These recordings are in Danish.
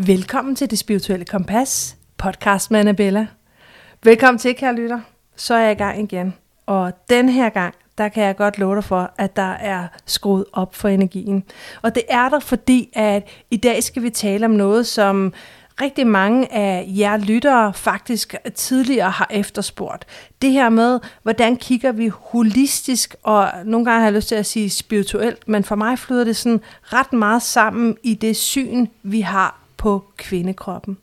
Velkommen til Det Spirituelle Kompas, podcast med Annabella. Velkommen til, kære lytter. Så er jeg i gang igen. Og den her gang, der kan jeg godt love dig for, at der er skruet op for energien. Og det er der, fordi at i dag skal vi tale om noget, som rigtig mange af jer lyttere faktisk tidligere har efterspurgt. Det her med, hvordan kigger vi holistisk, og nogle gange har jeg lyst til at sige spirituelt, men for mig flyder det sådan ret meget sammen i det syn, vi har på kvindekroppen.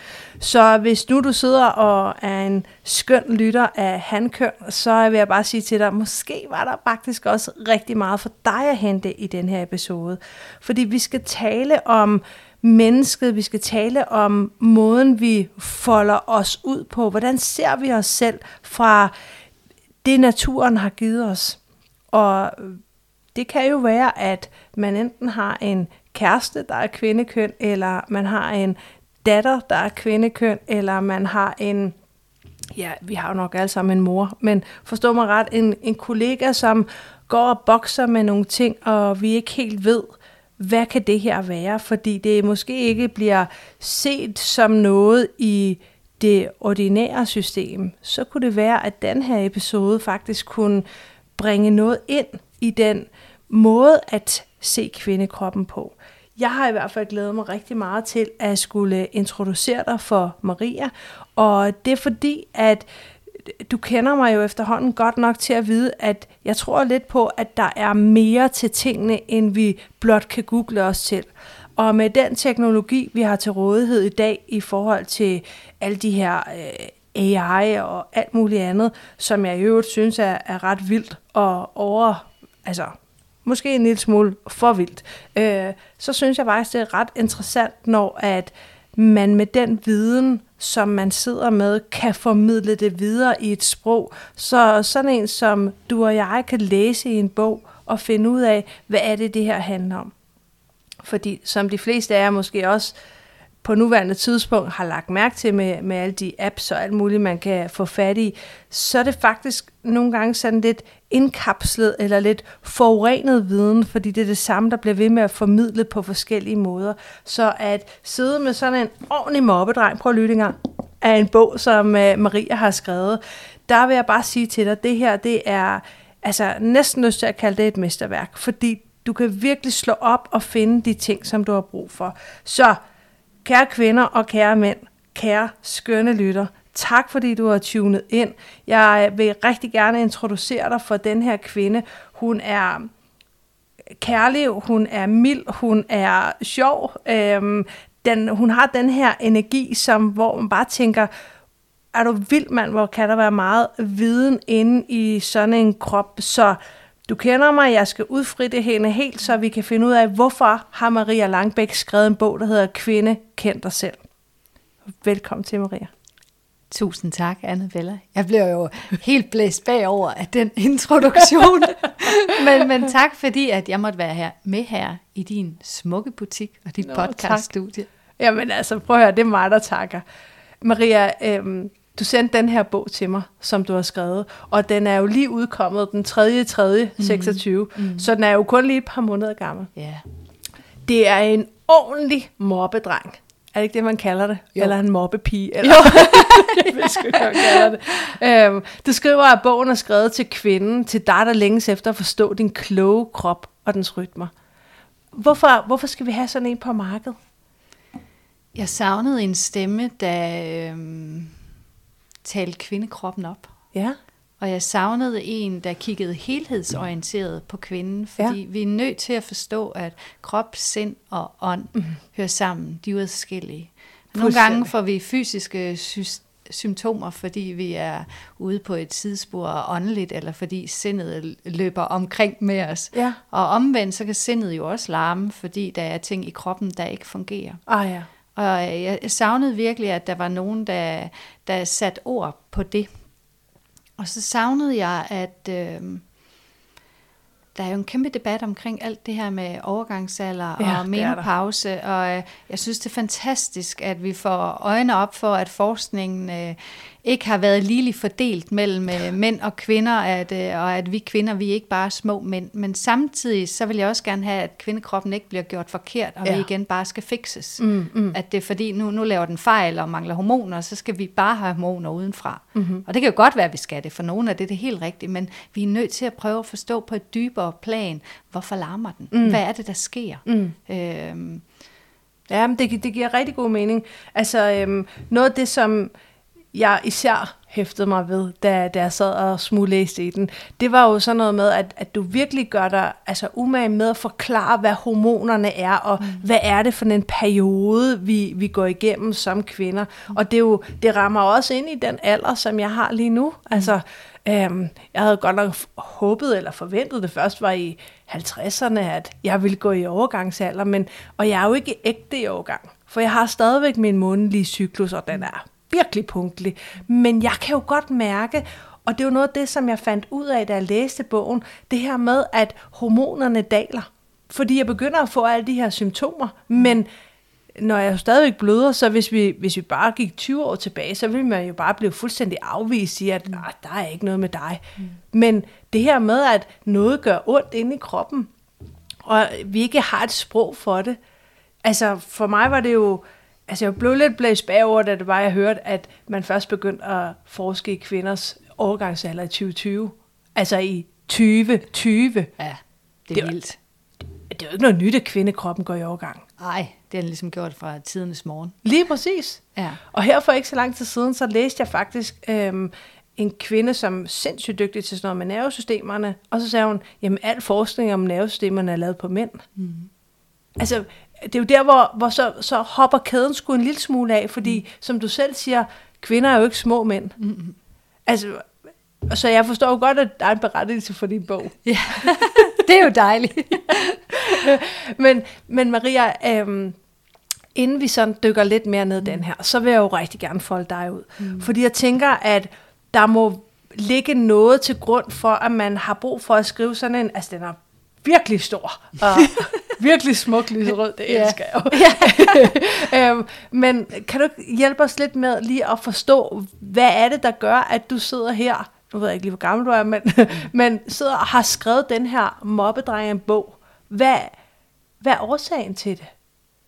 Så hvis nu du sidder og er en skøn lytter af hankøn, så vil jeg bare sige til dig, måske var der faktisk også rigtig meget for dig at hente i den her episode. Fordi vi skal tale om mennesket, vi skal tale om måden, vi folder os ud på. Hvordan ser vi os selv fra det, naturen har givet os? Og det kan jo være, at man enten har en kæreste, der er kvindekøn, eller man har en datter, der er kvindekøn, eller man har en, ja, vi har jo nok alle sammen en mor, men forstå mig ret, en kollega, som går og bokser med nogle ting, og vi ikke helt ved, hvad kan det her være, fordi det måske ikke bliver set som noget i det ordinære system, så kunne det være, at den her episode faktisk kunne bringe noget ind i den måde at se kvindekroppen på. Jeg har i hvert fald glædet mig rigtig meget til at skulle introducere dig for Maria, og det er fordi, at du kender mig jo efterhånden godt nok til at vide, at jeg tror lidt på, at der er mere til tingene, end vi blot kan google os til. Og med den teknologi, vi har til rådighed i dag i forhold til alle de her AI og alt muligt andet, som jeg i øvrigt synes er ret vildt og måske en lille smule for vildt, så synes jeg faktisk, det er ret interessant, når at man med den viden, som man sidder med, kan formidle det videre i et sprog. Så sådan en som du og jeg kan læse i en bog og finde ud af, hvad er det her handler om. Fordi som de fleste af jer måske også på nuværende tidspunkt har lagt mærke til med alle de apps og alt muligt, man kan få fat i, så er det faktisk nogle gange sådan lidt indkapslet eller lidt forurenet viden, fordi det er det samme, der bliver ved med at formidle på forskellige måder. Så at sidde med sådan en ordentlig mobbedreng, prøv at lytte engang, af en bog, som Maria har skrevet, der vil jeg bare sige til dig, det her, det er altså næsten lyst til at kalde det et mesterværk, fordi du kan virkelig slå op og finde de ting, som du har brug for. Så kære kvinder og kære mænd, kære skønne lytter, tak fordi du har tunet ind. Jeg vil rigtig gerne introducere dig for den her kvinde. Hun er kærlig, hun er mild, hun er sjov. Hun har den her energi, hvor man bare tænker, er du vild mand, hvor kan der være meget viden inde i sådan en krop. Så du kender mig, jeg skal udfri det hende helt, så vi kan finde ud af, hvorfor har Maria Langbæk skrevet en bog, der hedder Kvinde, kend dig selv. Velkommen til, Maria. Tusind tak, Annabella. Jeg bliver jo helt blæst bagover af den introduktion. men tak, fordi at jeg måtte være med her i din smukke butik og dit podcaststudie. Jamen altså, prøv at høre, det er mig, der takker. Maria, du sendte den her bog til mig, som du har skrevet, og den er jo lige udkommet den 3.3.26, så den er jo kun lige et par måneder gammel. Yeah. Det er en ordentlig mobbedreng. Er det ikke det, man kalder det? Jo. Eller en mobbepige? Eller? Jeg ved sgu ikke, hvad man kalder det. Du skriver, at bogen er skrevet til kvinden, til dig, der længes efter at forstå din kloge krop og dens rytmer. Hvorfor skal vi have sådan en på markedet? Jeg savnede en stemme, der talte kvindekroppen op. Ja. Og jeg savnede en, der kiggede helhedsorienteret på kvinden, fordi vi er nødt til at forstå, at krop, sind og ånd hører sammen. De er forskellige. Nogle gange får vi fysiske symptomer, fordi vi er ude på et sidespor åndeligt, eller fordi sindet løber omkring med os. Ja. Og omvendt, så kan sindet jo også larme, fordi der er ting i kroppen, der ikke fungerer. Ja. Og jeg savnede virkelig, at der var nogen, der satte ord på det. Og så savnede jeg, der er jo en kæmpe debat omkring alt det her med overgangsalder og det menopause, og jeg synes, det er fantastisk, at vi får øjne op for, at forskningen ikke har været ligeligt fordelt mellem mænd og kvinder, og at vi kvinder, vi er ikke bare små mænd. Men samtidig, så vil jeg også gerne have, at kvindekroppen ikke bliver gjort forkert, og vi igen bare skal fikses. At det er fordi, nu laver den fejl og mangler hormoner, så skal vi bare have hormoner udenfra. Og det kan jo godt være, at vi skal det, for nogle af det er helt rigtigt, men vi er nødt til at prøve at forstå på et dybere plan, hvorfor larmer den? Hvad er det, der sker? Ja, men det giver rigtig god mening. Altså, noget af det, som jeg især hæftede mig ved, da jeg sad og smuglæste i den, det var jo sådan noget med, at du virkelig gør dig umage med at forklare, hvad hormonerne er, og hvad er det for en periode, vi går igennem som kvinder. Og det rammer også ind i den alder, som jeg har lige nu. Altså, jeg havde godt nok håbet eller forventet, det først var i 50'erne, at jeg ville gå i overgangsalder, og jeg er jo ikke ægte i overgang, for jeg har stadigvæk min månedlige cyklus, og den er virkelig punktlig. Men jeg kan jo godt mærke, og det er jo noget af det, som jeg fandt ud af, da jeg læste bogen, det her med, at hormonerne daler. Fordi jeg begynder at få alle de her symptomer, men når jeg stadigvæk bløder, så hvis vi bare gik 20 år tilbage, så ville man jo bare blive fuldstændig afvist i, at der er ikke noget med dig. Men det her med, at noget gør ondt inde i kroppen, og vi ikke har et sprog for det. Altså for mig var det jo, jeg blev lidt blæst bagover, da det var, jeg hørte, at man først begyndte at forske i kvinders overgangsalder i 2020. Altså i 2020. Ja, det er vildt. Det er jo ikke noget nyt, at kvindekroppen går i overgang. Nej, det er den ligesom gjort fra tidernes morgen. Lige præcis. Ja. Og her for ikke så lang tid siden, så læste jeg faktisk en kvinde, som er sindssygt dygtig til sådan noget med nervesystemerne. Og så sagde hun, jamen al forskning om nervesystemerne er lavet på mænd. Altså, det er jo der, hvor så hopper kæden sgu en lille smule af, fordi, som du selv siger, kvinder er jo ikke små mænd. Altså, så jeg forstår jo godt, at der er en berettigelse for din bog. Ja, det er jo dejligt. men Maria, inden vi sådan dykker lidt mere ned den her, så vil jeg jo rigtig gerne folde dig ud. Fordi jeg tænker, at der må ligge noget til grund for, at man har brug for at skrive sådan en, altså den er virkelig stor, og virkelig smuk lyserød, det elsker jeg jo. Men kan du hjælpe os lidt med lige at forstå, hvad er det, der gør, at du sidder her, nu ved jeg ikke lige, hvor gammel du er, men sidder og har skrevet den her mobbedreng-bog. Hvad er årsagen til det?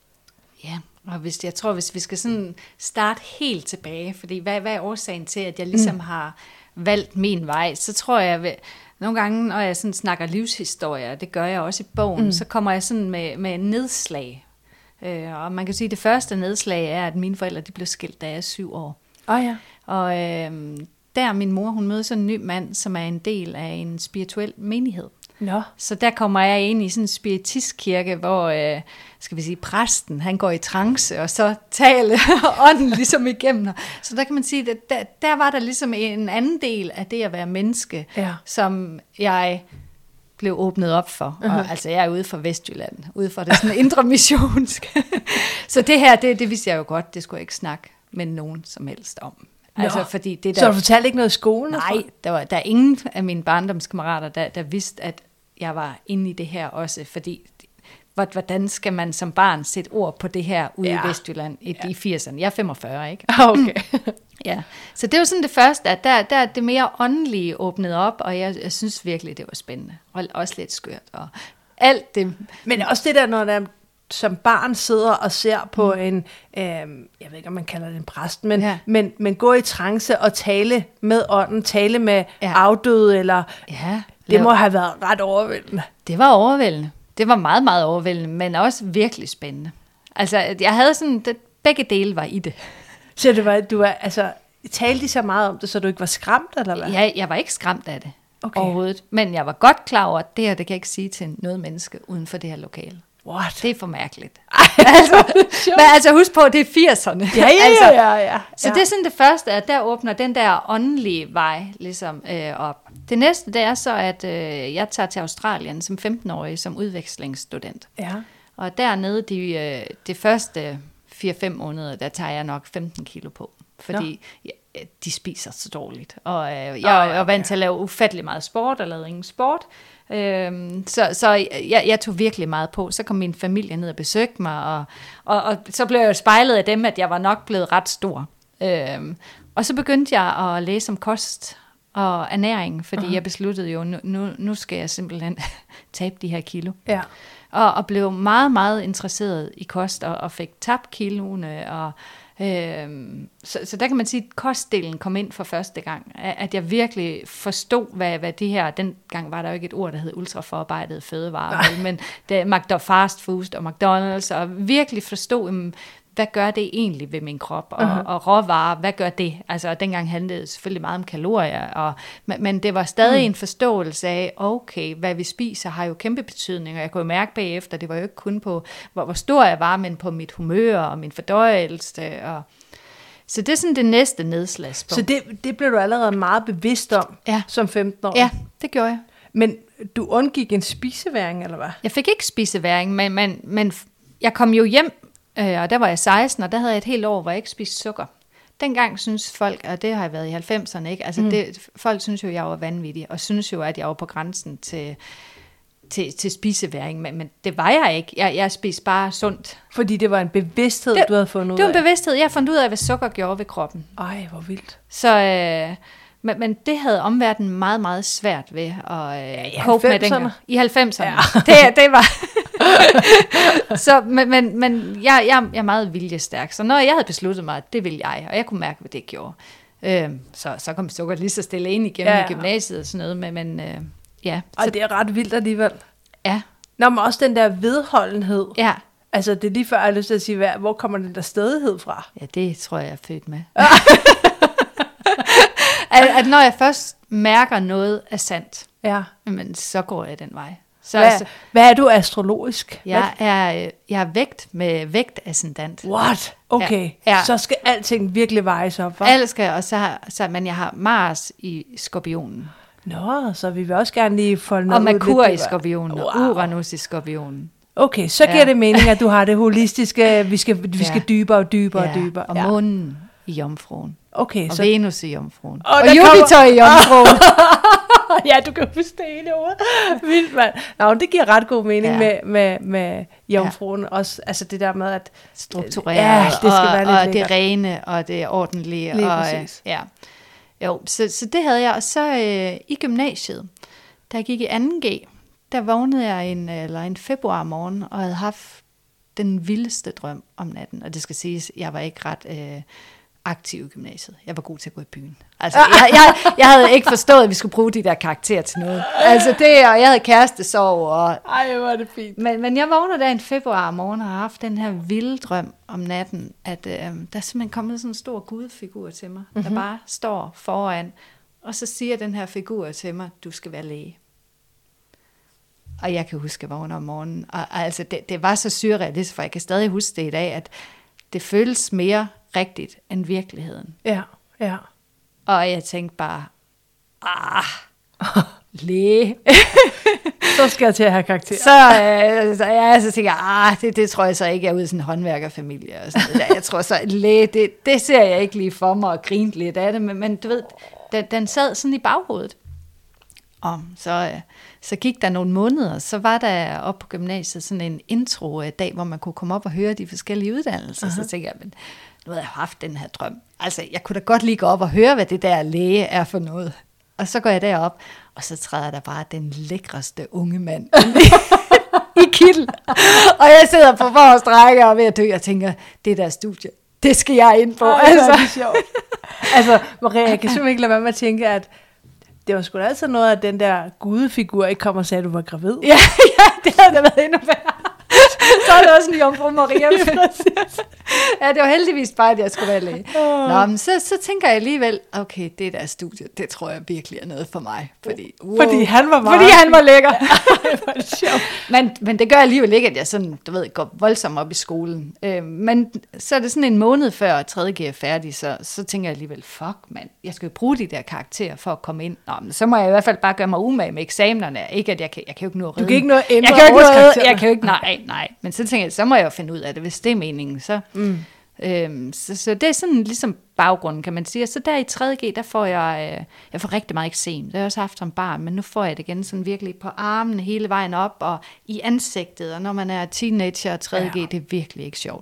Ja, og hvis vi skal sådan starte helt tilbage, fordi hvad er årsagen til, at jeg ligesom har valgt min vej, så tror jeg, nogle gange, når jeg sådan snakker livshistorie, det gør jeg også i bogen, så kommer jeg sådan med nedslag. Og man kan sige, at det første nedslag er, at mine forældre de blev skilt, da jeg er 7 år. Og der min mor, hun møder sådan en ny mand, som er en del af en spirituel menighed. Så der kommer jeg ind i sådan en spiritistkirke, hvor skal vi sige, præsten, han går i trance, og så taler ånden ligesom igennem. Så der kan man sige, at der var der ligesom en anden del af det at være menneske, som jeg blev åbnet op for. Og, altså jeg er ude fra Vestjylland, ude fra det sådan indre missionsk. Så det her, det vidste jeg jo godt, det skulle jeg ikke snakke med nogen som helst om. Altså, fordi det der, så du fortalte ikke noget i skolen? Nej, der er ingen af mine barndomskammerater, der vidste, at jeg var inde i det her også, fordi hvordan skal man som barn sætte ord på det her ude i Vestjylland i 80'erne? Jeg er 45, ikke? Okay. Ja, så det var sådan det første, at der er det mere åndelige åbnet op, og jeg synes virkelig, det var spændende, og også lidt skørt, og alt det. Men også det der, når der som barn sidder og ser på en, jeg ved ikke, om man kalder det en præst, men gå i trance og tale med ånden, tale med afdøde, eller det må have været ret overvældende. Det var overvældende. Det var meget, meget overvældende, men også virkelig spændende. Altså, jeg havde sådan, begge dele var i det. Så det var, du var, altså, talte de så meget om det, så du ikke var skræmt, eller hvad? Ja, jeg var ikke skræmt af det overhovedet, men jeg var godt klar over, at det her, det kan jeg ikke sige til noget menneske uden for det her lokale. What? Det er for mærkeligt. Men altså husk på, det er 80'erne. Ja. Så det er sådan det første, at der åbner den der åndelige vej ligesom op. Det næste, det er så, at jeg tager til Australien som 15-årig som udvekslingsstudent. Ja. Og dernede, det første 4-5 måneder, der tager jeg nok 15 kilo på. Fordi de spiser så dårligt. Og jeg er vant til at lave ufattelig meget sport, og lavede ingen sport. Så jeg tog virkelig meget på. Så kom min familie ned og besøgte mig, og så blev jeg spejlet af dem, at jeg var nok blevet ret stor. Og så begyndte jeg at læse om kost og ernæring, fordi jeg besluttede jo, nu skal jeg simpelthen tabe de her kilo. Ja. Og blev meget, meget interesseret i kost, og fik tabt kiloene, og så der kan man sige, at kostdelen kom ind for første gang, at jeg virkelig forstod, hvad det her, dengang var der jo ikke et ord, der hed ultraforarbejdet fødevarer, men det fast food og McDonald's, og virkelig forstod, hvad gør det egentlig ved min krop, og råvarer, hvad gør det? Altså, dengang handlede det selvfølgelig meget om kalorier, men det var stadig en forståelse af, okay, hvad vi spiser har jo kæmpe betydning, og jeg kunne jo mærke bagefter, det var jo ikke kun på, hvor stor jeg var, men på mit humør og min fordøjelse. Så det er sådan det næste nedslagspunkt. Så det blev du allerede meget bevidst om, som 15 år? Ja, det gjorde jeg. Men du undgik en spiseværing, eller hvad? Jeg fik ikke spiseværing, men jeg kom jo hjem, og der var jeg 16, og der havde jeg et helt år, hvor jeg ikke spiste sukker. Dengang synes folk, og det har jeg været i 90'erne, ikke? Altså folk synes jo, jeg var vanvittig, og synes jo, at jeg var på grænsen til spiseværing, men det var jeg ikke. Jeg spiste bare sundt. Fordi det var en bevidsthed, du havde fundet ud af? Det var en bevidsthed. Jeg fandt ud af, hvad sukker gjorde ved kroppen. Ej, hvor vildt. Så, men det havde omverdenen meget, meget svært ved at cope med dengang. I 90'erne. Ja. Det var... Så, men jeg er meget viljestærk, så når jeg havde besluttet mig, at det ville jeg, og jeg kunne mærke, hvad det gjorde, så kom sukker lige så stille ind igennem i gymnasiet og sådan noget, men ja. Og det er ret vildt alligevel. Ja. Nå, men også den der vedholdenhed. Ja. Altså, det er lige før, jeg har lyst til at sige, hvor kommer den der stædighed fra? Ja, det tror jeg er født med. at når jeg først mærker noget er sandt, men så går jeg den vej. Hvad er du astrologisk? Jeg er vægt med vægtascendant. What? Okay, så skal alting virkelig vejes op, hva'? Alt skal, men jeg har Mars i Skorpionen. Nå, så vi vil også gerne lige folde noget ud. Og Merkur i Skorpionen, og Uranus i Skorpionen. Okay, så giver det mening, at du har det holistiske, vi skal dybere og dybere og dybere. Og månen i Jomfruen. Okay, og så Venus i Jomfruen. Og Jupiter i Jomfruen. Ja, du kan huske det hele ord. Vildt, mand. Nå, det giver ret god mening med Jomfruen. Også, altså det der med at strukturere, det skal være lidt og det rene, og det ordentlige. Lige præcis. Jo, så det havde jeg. Og så i gymnasiet, da jeg gik i 2G, der vågnede jeg en februar morgen, og havde haft den vildeste drøm om natten. Og det skal siges, jeg var ikke ret aktiv i gymnasiet. Jeg var god til at gå i byen. Altså, jeg havde ikke forstået, at vi skulle bruge de der karakterer til noget. Altså det, og jeg havde kærestesorg. Ej, hvor er det fint. Men jeg vågner der en februar morgen og har haft den her vilde drøm om natten, at der er simpelthen kommet sådan en stor gudfigur til mig, der bare står foran, og så siger den her figur til mig, du skal være læge. Og jeg kan huske, at jeg vågner om morgenen. Og altså, det var så surrealistisk, for jeg kan stadig huske det i dag, at det føles mere rigtigt end virkeligheden. Ja. Og jeg tænkte bare, læge. Så skal jeg til at have karakter. Så tænker jeg, det tror jeg så ikke er ude i sådan en håndværkerfamilie. Og sådan noget. Jeg tror så, læge, det ser jeg ikke lige for mig og grinte lidt af det, men du ved, den sad sådan i baghovedet. Og så gik der nogle måneder, så var der oppe på gymnasiet sådan en intro-dag, hvor man kunne komme op og høre de forskellige uddannelser. Så tænkte jeg, men nu havde jeg haft den her drøm. Altså, jeg kunne da godt lige gå op og høre, hvad det der læge er for noget. Og så går jeg derop, og så træder der bare den lækreste unge mand i kittel. Og jeg sidder på forreste række og ved at dø, og tænker, det der studie, det skal jeg ind på. Altså. Det er sjovt. Altså, Maria, jeg kan simpelthen ikke lade være med at tænke, at det var sgu da altid noget, at den der gudefigur ikke kom og sagde, at du var gravid. Ja, det havde da været endnu værre. Så er det også en Jomfru Maria. Ja, det var heldigvis bare, at jeg skulle være læge. Nå, men så tænker jeg alligevel, okay, det der studie, det tror jeg virkelig er noget for mig. Fordi han var meget. Fordi han var lækker. Det var det sjovt. Men det gør alligevel ikke, at jeg sådan, du ved, går voldsomt op i skolen. Men så er det sådan en måned før 3.G er færdig, så tænker jeg alligevel, fuck mand, jeg skal jo bruge de der karakterer for at komme ind. Nå, men så må jeg i hvert fald bare gøre mig umage med eksamenerne. Ikke at jeg kan jo ikke nå at redde. Du kan ikke nå at ændre jeg kan jo ikke, nej. Men så tænker jeg, så må jeg jo finde ud af det, hvis det er meningen. Så det er sådan ligesom baggrunden, kan man sige. Og så der i 3.G, der får jeg får rigtig meget eksem. Det har jeg også haft som barn, men nu får jeg det igen sådan virkelig på armene hele vejen op og i ansigtet. Og når man er teenager og 3.G, det er virkelig ikke sjovt.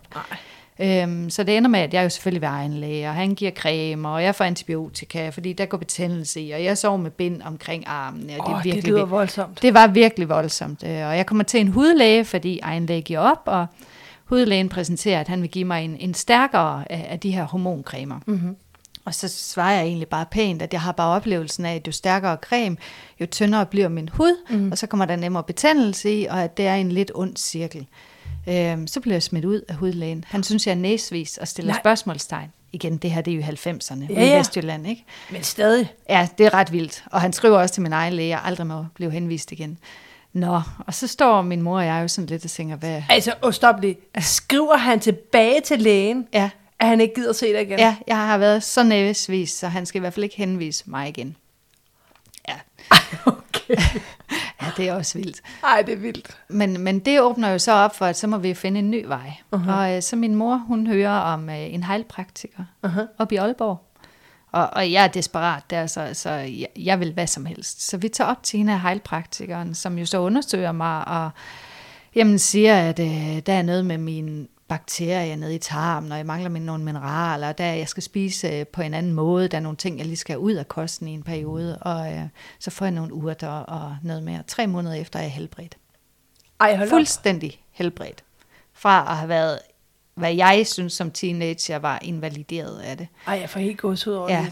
Så det ender med, at jeg jo selvfølgelig vil egen læge, og han giver creme, og jeg får antibiotika, fordi der går betændelse i, og jeg sover med bind omkring armen. Det lyder voldsomt. Det var virkelig voldsomt. Og jeg kommer til en hudlæge, fordi egen læge giver op, og hudlægen præsenterer, at han vil give mig en stærkere af de her hormoncremer. Mm-hmm. Og så svarer jeg egentlig bare pænt, at jeg har bare oplevelsen af, at jo stærkere creme, jo tyndere bliver min hud, og så kommer der nemmere betændelse i, og at det er en lidt ond cirkel. Så bliver jeg smidt ud af hudlægen. Han synes, jeg er næsvis og stiller spørgsmålstegn. Igen, det her, det er jo 90'erne i Vestjylland, ikke? Men stadig. Ja, det er ret vildt. Og han skriver også til min egen læge, at jeg aldrig må blive henvist igen. Nå, og så står min mor og jeg jo sådan lidt og tænker, hvad... Altså, stop lige. Skriver han tilbage til lægen, at han ikke gider se dig igen? Ja, jeg har været så næsvis, så han skal i hvert fald ikke henvise mig igen. Ja. Okay. Ja, det er også vildt. Ej, det er vildt. Men det åbner jo så op for, at så må vi finde en ny vej. Og så min mor, hun hører om en heilpraktiker op i Aalborg. Og jeg er desperat der, så jeg vil hvad som helst. Så vi tager op til en af heilpraktikeren, som jo så undersøger mig, og jamen siger, at der er noget med mine bakterier nede i tarmen, og jeg mangler nogle mineraler, der jeg skal spise på en anden måde, der er nogle ting, jeg lige skal ud af kosten i en periode, og så får jeg nogle urter og noget mere. 3 måneder efter er jeg helbredt. Fuldstændig helbredt. Fra at have været, hvad jeg synes som teenager var invalideret af det. Ej, jeg får helt gås ud over det.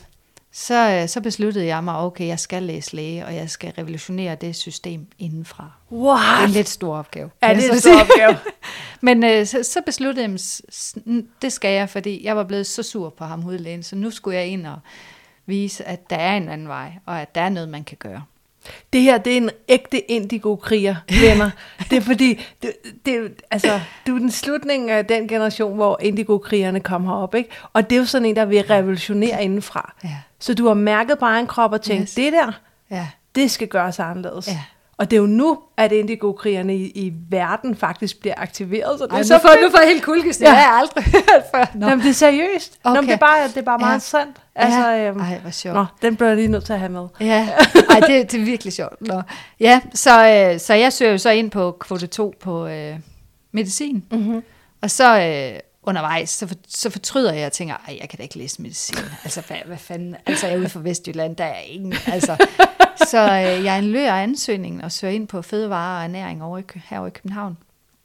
Så besluttede jeg mig, okay, jeg skal læse læge, og jeg skal revolutionere det system indenfra. What? Det er en lidt stor opgave. Ja, det er en stor opgave. Men så besluttede jeg, det skal jeg, fordi jeg var blevet så sur på ham hudlægen, så nu skulle jeg ind og vise, at der er en anden vej, og at der er noget, man kan gøre. Det her, det er en ægte indigo-kriger, venner. Det er fordi, altså, du er den slutning af den generation, hvor indigo-krigerne kom herop, ikke? Og det er jo sådan en, der vil revolutionere indenfra. Ja. Så du har mærket på egen krop og tænkt, det der, det skal gøres anderledes. Ja. Og det er jo nu, at indigo-krigerne i verden faktisk bliver aktiveret. Så det er nu får jeg helt kulkes. Det har jeg aldrig hørt før. Jamen, det er seriøst. Okay. Det er bare meget sandt. Altså, ej, hvor sjovt. Den bliver jeg lige nødt til at have med. Ja, ej, det er virkelig sjovt. Nå. Ja, så jeg søger jo så ind på kvote 2 på medicin. Mm-hmm. Og så undervejs, så fortryder jeg og tænker, ej, jeg kan da ikke læse medicin. Altså, hvad fanden? Altså, jeg er ude fra Vestjylland, der er ingen. Altså, så jeg anløger ansøgningen og søger ind på fødevare og ernæring herovre i København.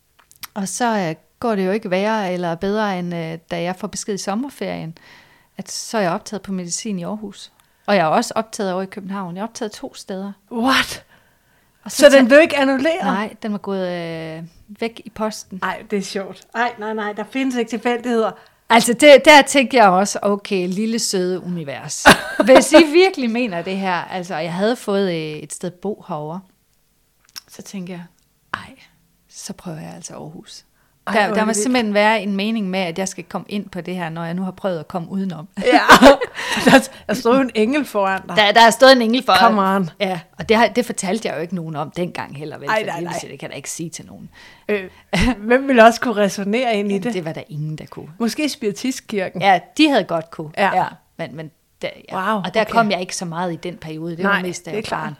Og så går det jo ikke værre eller bedre, end da jeg får besked i sommerferien, at så er jeg optaget på medicin i Aarhus. Og jeg er også optaget over i København. Jeg er optaget 2 steder. What? Og så den blev ikke annulleret? Nej, den var gået væk i posten. Nej, det er sjovt. Nej, der findes ikke tilfældigheder. Altså, der tænker jeg også, okay, lille søde univers. Hvis I virkelig mener det her, altså, jeg havde fået et sted bo herovre, så tænker jeg, så prøver jeg altså Aarhus. Der må simpelthen være en mening med, at jeg skal komme ind på det her, når jeg nu har prøvet at komme udenom. Ja, der stod jo en engel foran dig. Der er stået en engel foran. Come on. Ja, og det fortalte jeg jo ikke nogen om dengang heller. Vel, nej. Det kan jeg ikke sige til nogen. Hvem ville også kunne resonere ind i det? Det var der ingen, der kunne. Måske Spiritistkirken. Ja, de havde godt kunne. Ja. Men wow, og der kom jeg ikke så meget i den periode. Det var mest, da jeg var barn.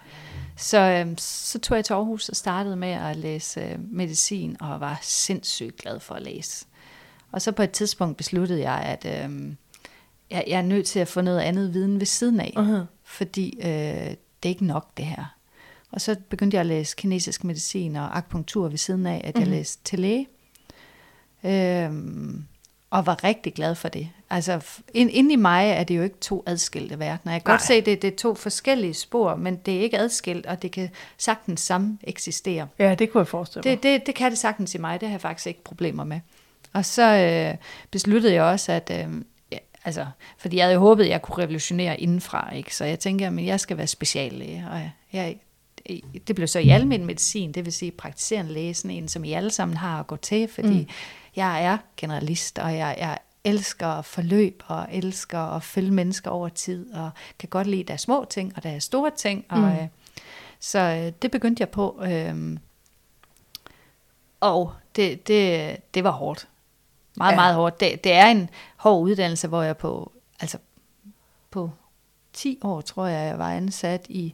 Så tog jeg til Aarhus og startede med at læse medicin, og var sindssygt glad for at læse. Og så på et tidspunkt besluttede jeg, at jeg er nødt til at få noget andet viden ved siden af, fordi det er ikke nok det her. Og så begyndte jeg at læse kinesisk medicin og akupunktur ved siden af, at jeg læste til læge. Og var rigtig glad for det. Altså, inde i mig er det jo ikke 2 adskilte verdener. Jeg kan godt se, at det er 2 forskellige spor, men det er ikke adskilt, og det kan sagtens sammen eksistere. Ja, det kunne jeg forestille mig. Det kan det sagtens i mig, det har jeg faktisk ikke problemer med. Og så besluttede jeg også, at fordi jeg havde håbet, at jeg kunne revolutionere indenfra, ikke? Så jeg tænkte, at jeg skal være speciallæge, og det blev så i almen medicin, det vil sige praktiserende læge, sådan en, som I alle sammen har at gå til, fordi jeg er generalist, og jeg elsker forløb, og elsker at følge mennesker over tid, og kan godt lide, der er små ting, og der er store ting, og så det begyndte jeg på, og det var hårdt. Meget hårdt. Det er en hård uddannelse, hvor jeg på altså på 10 år, tror jeg var ansat i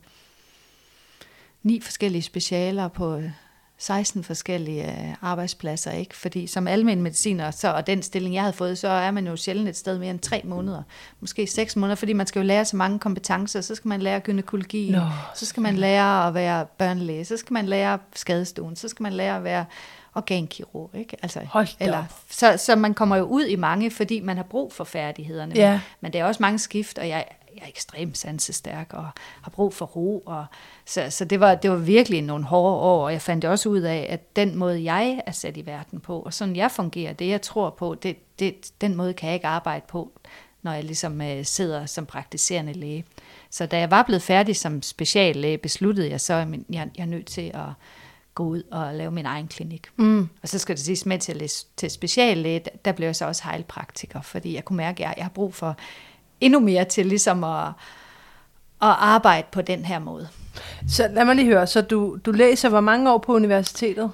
9 forskellige specialer på 16 forskellige arbejdspladser, ikke? Fordi som almen mediciner, og den stilling, jeg havde fået, så er man jo sjældent et sted mere end 3 måneder, måske 6 måneder, fordi man skal jo lære så mange kompetencer. Så skal man lære gynækologi, så skal man lære at være børnelæge, så skal man lære skadestuen, så skal man lære at være organkirurg, ikke? Altså, så man kommer jo ud i mange, fordi man har brug for færdighederne. Yeah. Men det er også mange skift, og jeg er ekstremt sansestærk og har brug for ro. Så det var virkelig nogle hårde år, og jeg fandt også ud af, at den måde, jeg er sat i verden på, og sådan jeg fungerer, det jeg tror på, den måde kan jeg ikke arbejde på, når jeg ligesom sidder som praktiserende læge. Så da jeg var blevet færdig som speciallæge, besluttede jeg så, at jeg er nødt til at gå ud og lave min egen klinik. Og så skal det siges med til at læse til speciallæge, der blev jeg så også heilpraktiker, fordi jeg kunne mærke, at jeg har brug for endnu mere til ligesom at arbejde på den her måde. Så lad mig lige høre, så du læser hvor mange år på universitetet?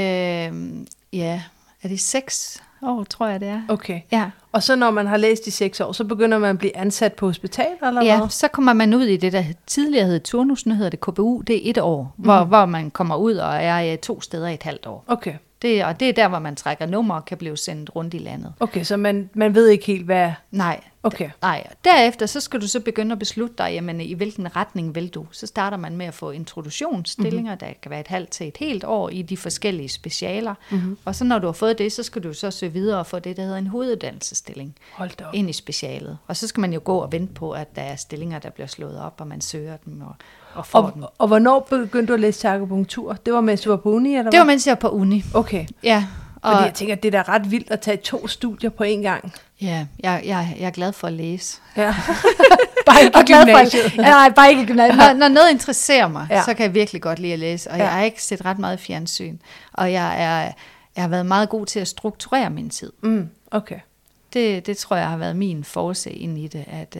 Ja, er det 6 år, tror jeg det er. Okay. Ja. Og så når man har læst i 6 år, så begynder man at blive ansat på hospital, eller hvad? Ja, så kommer man ud i det, der tidligere hed turnus, nu hedder det KBU, det er 1 år, hvor man kommer ud og er 2 steder i et halvt år. Okay. Det er der, hvor man trækker nummer og kan blive sendt rundt i landet. Okay, så man ved ikke helt, hvad... Nej. Okay. Nej. Derefter, så skal du så begynde at beslutte dig, jamen, i hvilken retning vil du. Så starter man med at få introduktionsstillinger, der kan være et halvt til et helt år i de forskellige specialer. Og så når du har fået det, så skal du så søge videre og få det, der hedder en hoveduddannelsesstilling ind i specialet. Og så skal man jo gå og vente på, at der er stillinger, der bliver slået op, og man søger dem og får dem. Og hvornår begyndte du at læse til akupunktur? Det var mens du var på uni, eller hvad? Det var mens jeg var på uni. Okay. Ja. Fordi jeg tænker, det er da ret vildt at tage 2 studier på en gang. Ja, jeg er glad for at læse. Ja. Bare ikke i gymnasiet. Nej, bare ikke i gymnasiet. Når noget interesserer mig, så kan jeg virkelig godt lide at læse. Og jeg har ikke set ret meget fjernsyn. Og jeg har været meget god til at strukturere min tid. Okay. Det tror jeg har været min force ind i det, at...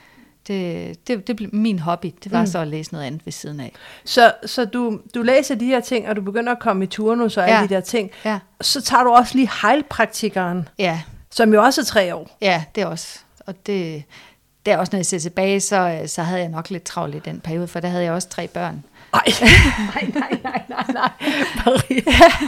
Det min hobby, det var så at læse noget andet ved siden af. Så du læser de her ting, og du begynder at komme i turnus og alle de der ting. Ja. Så tager du også lige heilpraktikeren, som jo også er 3 år. Ja, det er også. Og det er også, når jeg ser tilbage, så havde jeg nok lidt travlt i den periode, for der havde jeg også 3 børn. Nej, Maria.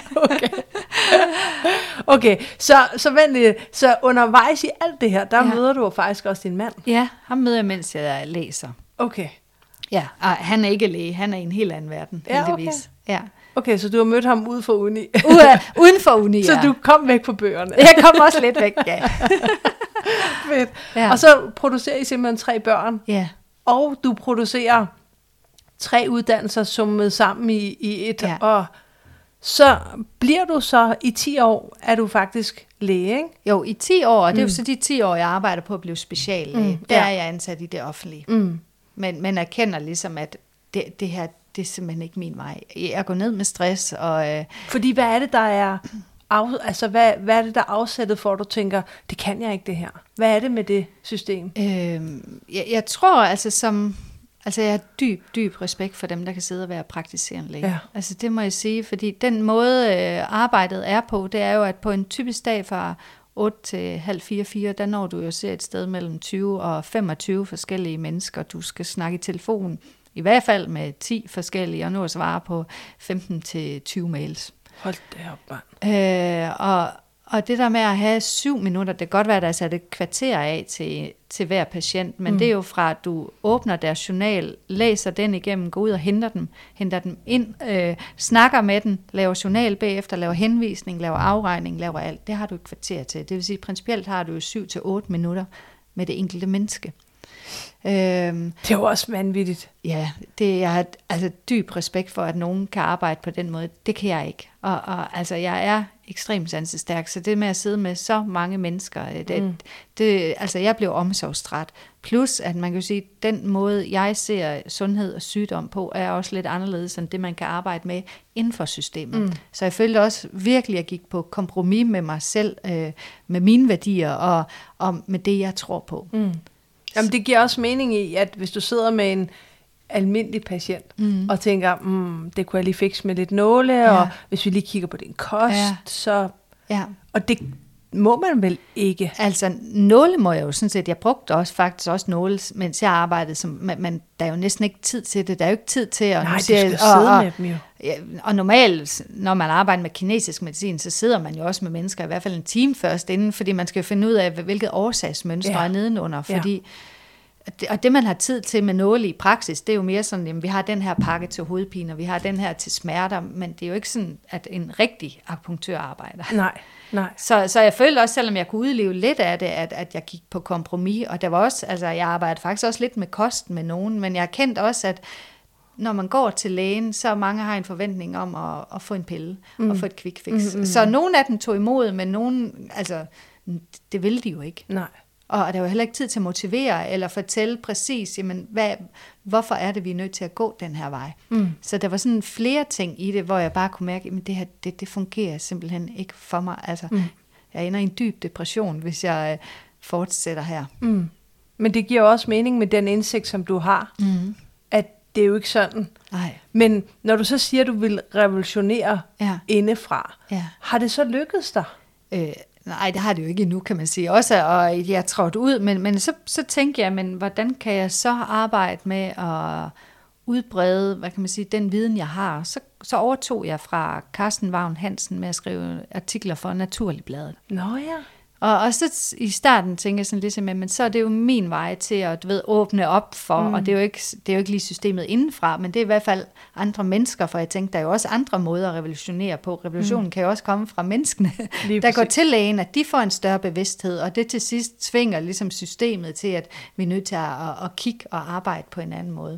Okay, så vent lidt. Så undervejs i alt det her, der møder du faktisk også din mand. Ja, ham møder jeg, mens jeg læser. Okay. Ja, han er ikke læge, han er i en helt anden verden, heldigvis. Okay. Ja. Okay, så du har mødt ham ude for uni. Uden for uni, ja. Så du kom væk på bøgerne. Jeg kom også lidt væk, ja. Fedt. Ja. Og så producerer I simpelthen 3 børn. Ja. Og du producerer 3 uddannelser summet sammen i et. Ja. Og så bliver du så i 10 år, er du faktisk læge, ikke? Jo, i 10 år, og det er jo så de 10 år, jeg arbejder på at blive speciallæge. Der er jeg ansat i det offentlige. Men erkender ligesom, at det her, det er simpelthen ikke min vej. Jeg går ned med stress. Og, fordi hvad er det, der er... hvad er det, der er afsættet for, at du tænker, det kan jeg ikke det her? Hvad er det med det system? Jeg tror jeg har dyb respekt for dem, der kan sidde og være praktiserende læge. Ja. Altså det må jeg sige, fordi den måde arbejdet er på, det er jo, at på en typisk dag fra 8 til halv 4, der når du jo ser et sted mellem 20 og 25 forskellige mennesker, du skal snakke i telefon. I hvert fald med 10 forskellige, og nu at svare på 15 til 20 mails. Hold det op, mand. Og det der med at have 7 minutter, det kan godt være, at der er sat et kvarter af til hver patient, men det er jo fra, at du åbner deres journal, læser den igennem, går ud og henter dem ind, snakker med den, laver journal bagefter, laver henvisning, laver afregning, laver alt. Det har du et kvarter til. Det vil sige, principielt har du 7 til 8 minutter med det enkelte menneske. Det er jo også vanvittigt. Ja, jeg har altså dyb respekt for, at nogen kan arbejde på den måde. Det kan jeg ikke. Og altså, jeg er ekstremt sansestærk, så det med at sidde med så mange mennesker, altså jeg blev omsorgstræt. Plus, at man kan sige, den måde, jeg ser sundhed og sygdom på, er også lidt anderledes end det, man kan arbejde med inden for systemet. Så jeg følte også virkelig, at jeg gik på kompromis med mig selv, med mine værdier og med det, jeg tror på. Jamen, det giver også mening i, at hvis du sidder med en almindelig patient, og tænker, det kunne jeg lige fikse med lidt nåle, og hvis vi lige kigger på din kost, så... Ja. Og må man vel ikke? Altså, nåle må jeg jo sådan set. Jeg brugte faktisk også nåle, mens jeg arbejdede, men der er jo næsten ikke tid til det. Der er jo ikke tid til at... Nej, du skal sidde med dem jo. Og normalt, når man arbejder med kinesisk medicin, så sidder man jo også med mennesker i hvert fald en time først inden, fordi man skal jo finde ud af, hvilket årsagsmønster er nedenunder, fordi... Og det, man har tid til med nåle i praksis, det er jo mere sådan, at vi har den her pakke til hovedpine, og vi har den her til smerter, men det er jo ikke sådan, at en rigtig akupunktør arbejder. Nej. Så jeg følte også, selvom jeg kunne udleve lidt af det, at jeg gik på kompromis, og der var også, altså jeg arbejdede faktisk også lidt med kosten med nogen, men jeg kendte også, at når man går til lægen, så mange har en forventning om at få en pille og få et quick fix. Så nogle af dem tog imod, men nogen, altså det ville de jo ikke. Nej. Og der var heller ikke tid til at motivere eller fortælle præcis, jamen, hvorfor er det, vi er nødt til at gå den her vej. Så der var sådan flere ting i det, hvor jeg bare kunne mærke, at det her, det fungerer simpelthen ikke for mig. Altså, jeg ender i en dyb depression, hvis jeg fortsætter her. Men det giver også mening med den indsigt, som du har, at det er jo ikke sådan. Nej. Men når du så siger, at du vil revolutionere indefra, har det så lykkedes dig? Nej, det har det jo ikke endnu, kan man sige. Også, og jeg er trådt ud, men så tænker jeg, men hvordan kan jeg så arbejde med at udbrede, hvad kan man sige, den viden, jeg har? Så overtog jeg fra Carsten Vagn Hansen med at skrive artikler for Naturlig Bladet. Nå ja. Og så i starten tænker jeg sådan ligesom, men så er det jo min vej til at åbne op for, og det er jo ikke lige systemet indenfra, men det er i hvert fald andre mennesker, for jeg tænker, der er jo også andre måder at revolutionere på. Revolutionen kan jo også komme fra menneskene, der går til lægen, at de får en større bevidsthed, og det til sidst tvinger ligesom systemet til, at vi er nødt til at kigge og arbejde på en anden måde.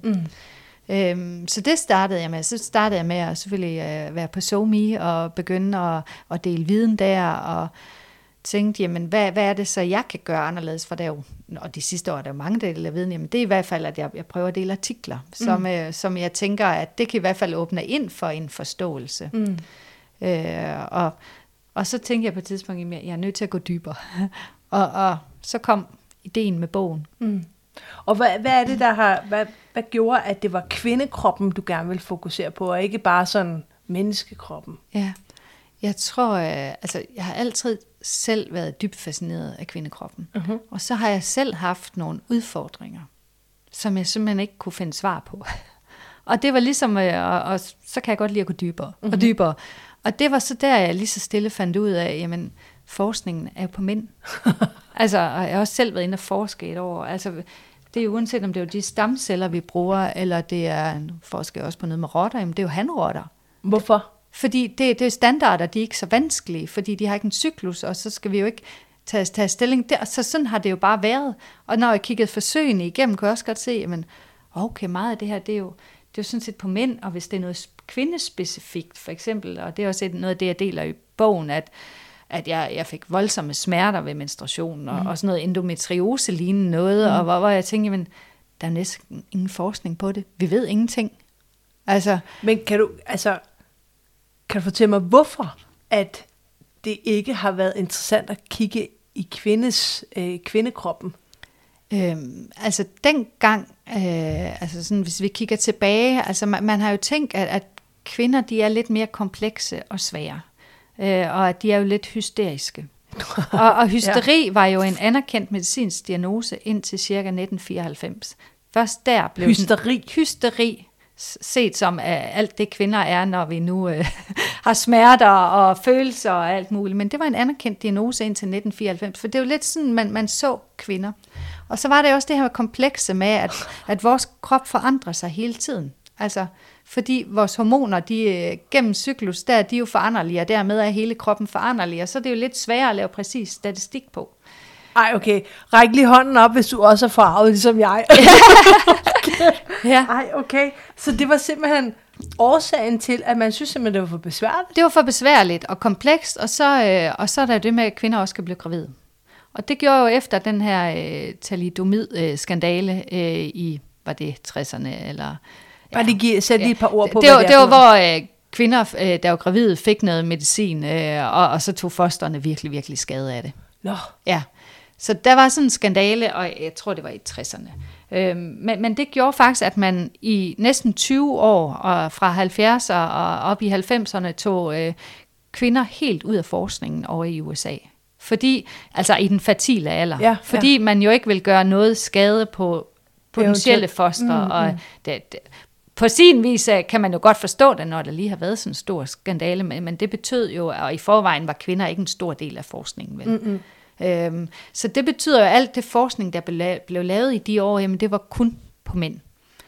Så det startede jeg med. Så startede jeg med at selvfølgelig være på SoMe og begynde at dele viden der, og tænkte, jamen, hvad er det så, jeg kan gøre anderledes? For det er jo, og de sidste år er der jo mange dele af viden, jamen det er i hvert fald, at jeg prøver at dele artikler, som jeg tænker, at det kan i hvert fald åbne ind for en forståelse. Og så tænkte jeg på et tidspunkt, at jeg er nødt til at gå dybere. og så kom ideen med bogen. Og hvad er det, hvad gjorde, at det var kvindekroppen, du gerne ville fokusere på, og ikke bare sådan menneskekroppen? Ja, jeg tror, jeg har altid selv været dybt fascineret af kvindekroppen. Og så har jeg selv haft nogle udfordringer, som jeg simpelthen ikke kunne finde svar på. Og det var ligesom, og så kan jeg godt lide at gå dybere og dybere. Og det var så der, jeg lige så stille fandt ud af, jamen, forskningen er jo på mænd. Altså, og jeg har også selv været inde og forske et år. Altså, det er jo uanset om det er jo de stamceller, vi bruger, eller det er, forsker jeg også på noget med rotter, jamen det er jo hanrotter. Hvorfor? Fordi det er standarder, de er ikke så vanskelige, fordi de har ikke en cyklus, og så skal vi jo ikke tage stilling der. Så sådan har det jo bare været. Og når jeg kiggede forsøgene igennem, kunne jeg også godt se, jamen, okay, meget af det her, det er jo sådan set på mænd, og hvis det er noget kvindespecifikt, for eksempel, og det er også noget af det, jeg deler i bogen, at jeg fik voldsomme smerter ved menstruation, og sådan noget endometriose-lignende noget, og hvor jeg tænkte, jamen, der er næsten ingen forskning på det. Vi ved ingenting. Altså, men kan du fortælle mig, hvorfor at det ikke har været interessant at kigge i kvindekroppen? Altså dengang, sådan, hvis vi kigger tilbage, altså man har jo tænkt, at kvinder, de er lidt mere komplekse og svære, og at de er jo lidt hysteriske. og hysteri var jo en anerkendt medicinsk diagnose indtil cirka 1994. Først der blev hysteri set som alt det kvinder er, når vi nu har smerter og følelser og alt muligt. Men det var en anerkendt diagnose indtil 1994, for det er jo lidt sådan, man så kvinder. Og så var det også det her komplekse med, at vores krop forandrer sig hele tiden. Altså, fordi vores hormoner, de gennem cyklus, de er jo foranderlige, og dermed er hele kroppen foranderlig, og så er det jo lidt sværere at lave præcis statistik på. Ej, okay. Ræk lige hånden op, hvis du også er farvet, ligesom jeg. Okay. Ja. Ej, okay. Så det var simpelthen årsagen til, at man synes simpelthen, det var for besværligt? Det var for besværligt og komplekst, og så er der det med, at kvinder også skal blive gravide. Og det gjorde jo efter den her thalidomid-skandale i, var det 60'erne, eller... Bare sæt lige et par ord på, det var hvor kvinder, der var gravide, fik noget medicin, og så tog fosterne virkelig, virkelig skade af det. Nå. Ja, så der var sådan en skandale, og jeg tror, det var i 60'erne. Men det gjorde faktisk, at man i næsten 20 år, og fra 70'erne og op i 90'erne, tog kvinder helt ud af forskningen over i USA. Fordi, altså i den fertile alder. Fordi man jo ikke vil gøre noget skade på potentielle fostre. Og på sin vis kan man jo godt forstå det, når der lige har været sådan en stor skandale, men det betød jo, og i forvejen var kvinder ikke en stor del af forskningen. Vel? Så det betyder jo, at alt det forskning, der blev lavet i de år, jamen det var kun på mænd.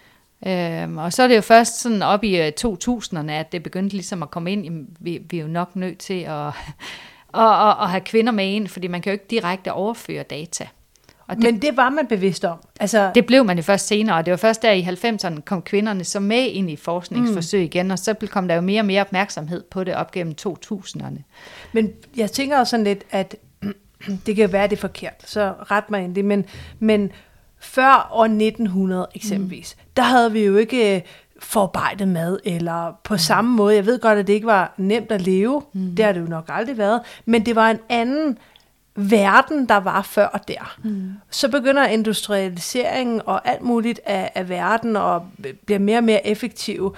Og så er det jo først sådan op i 2000'erne, at det begyndte ligesom at komme ind. Jamen, vi er jo nok nødt til at have kvinder med ind, fordi man kan jo ikke direkte overføre data. Men det var man bevidst om? Altså... Det blev man jo først senere, og det var først der i 90'erne kom kvinderne så med ind i forskningsforsøg igen, og så kom der jo mere og mere opmærksomhed på det op gennem 2000'erne. Men jeg tænker også sådan lidt, at det kan være, det er forkert, så ret mig endelig, men før år 1900 eksempelvis, der havde vi jo ikke forarbejdet mad, eller på samme måde. Jeg ved godt, at det ikke var nemt at leve, det har det jo nok aldrig været, men det var en anden verden, der var før der. Så begynder industrialiseringen og alt muligt af verden, og bliver mere og mere effektive.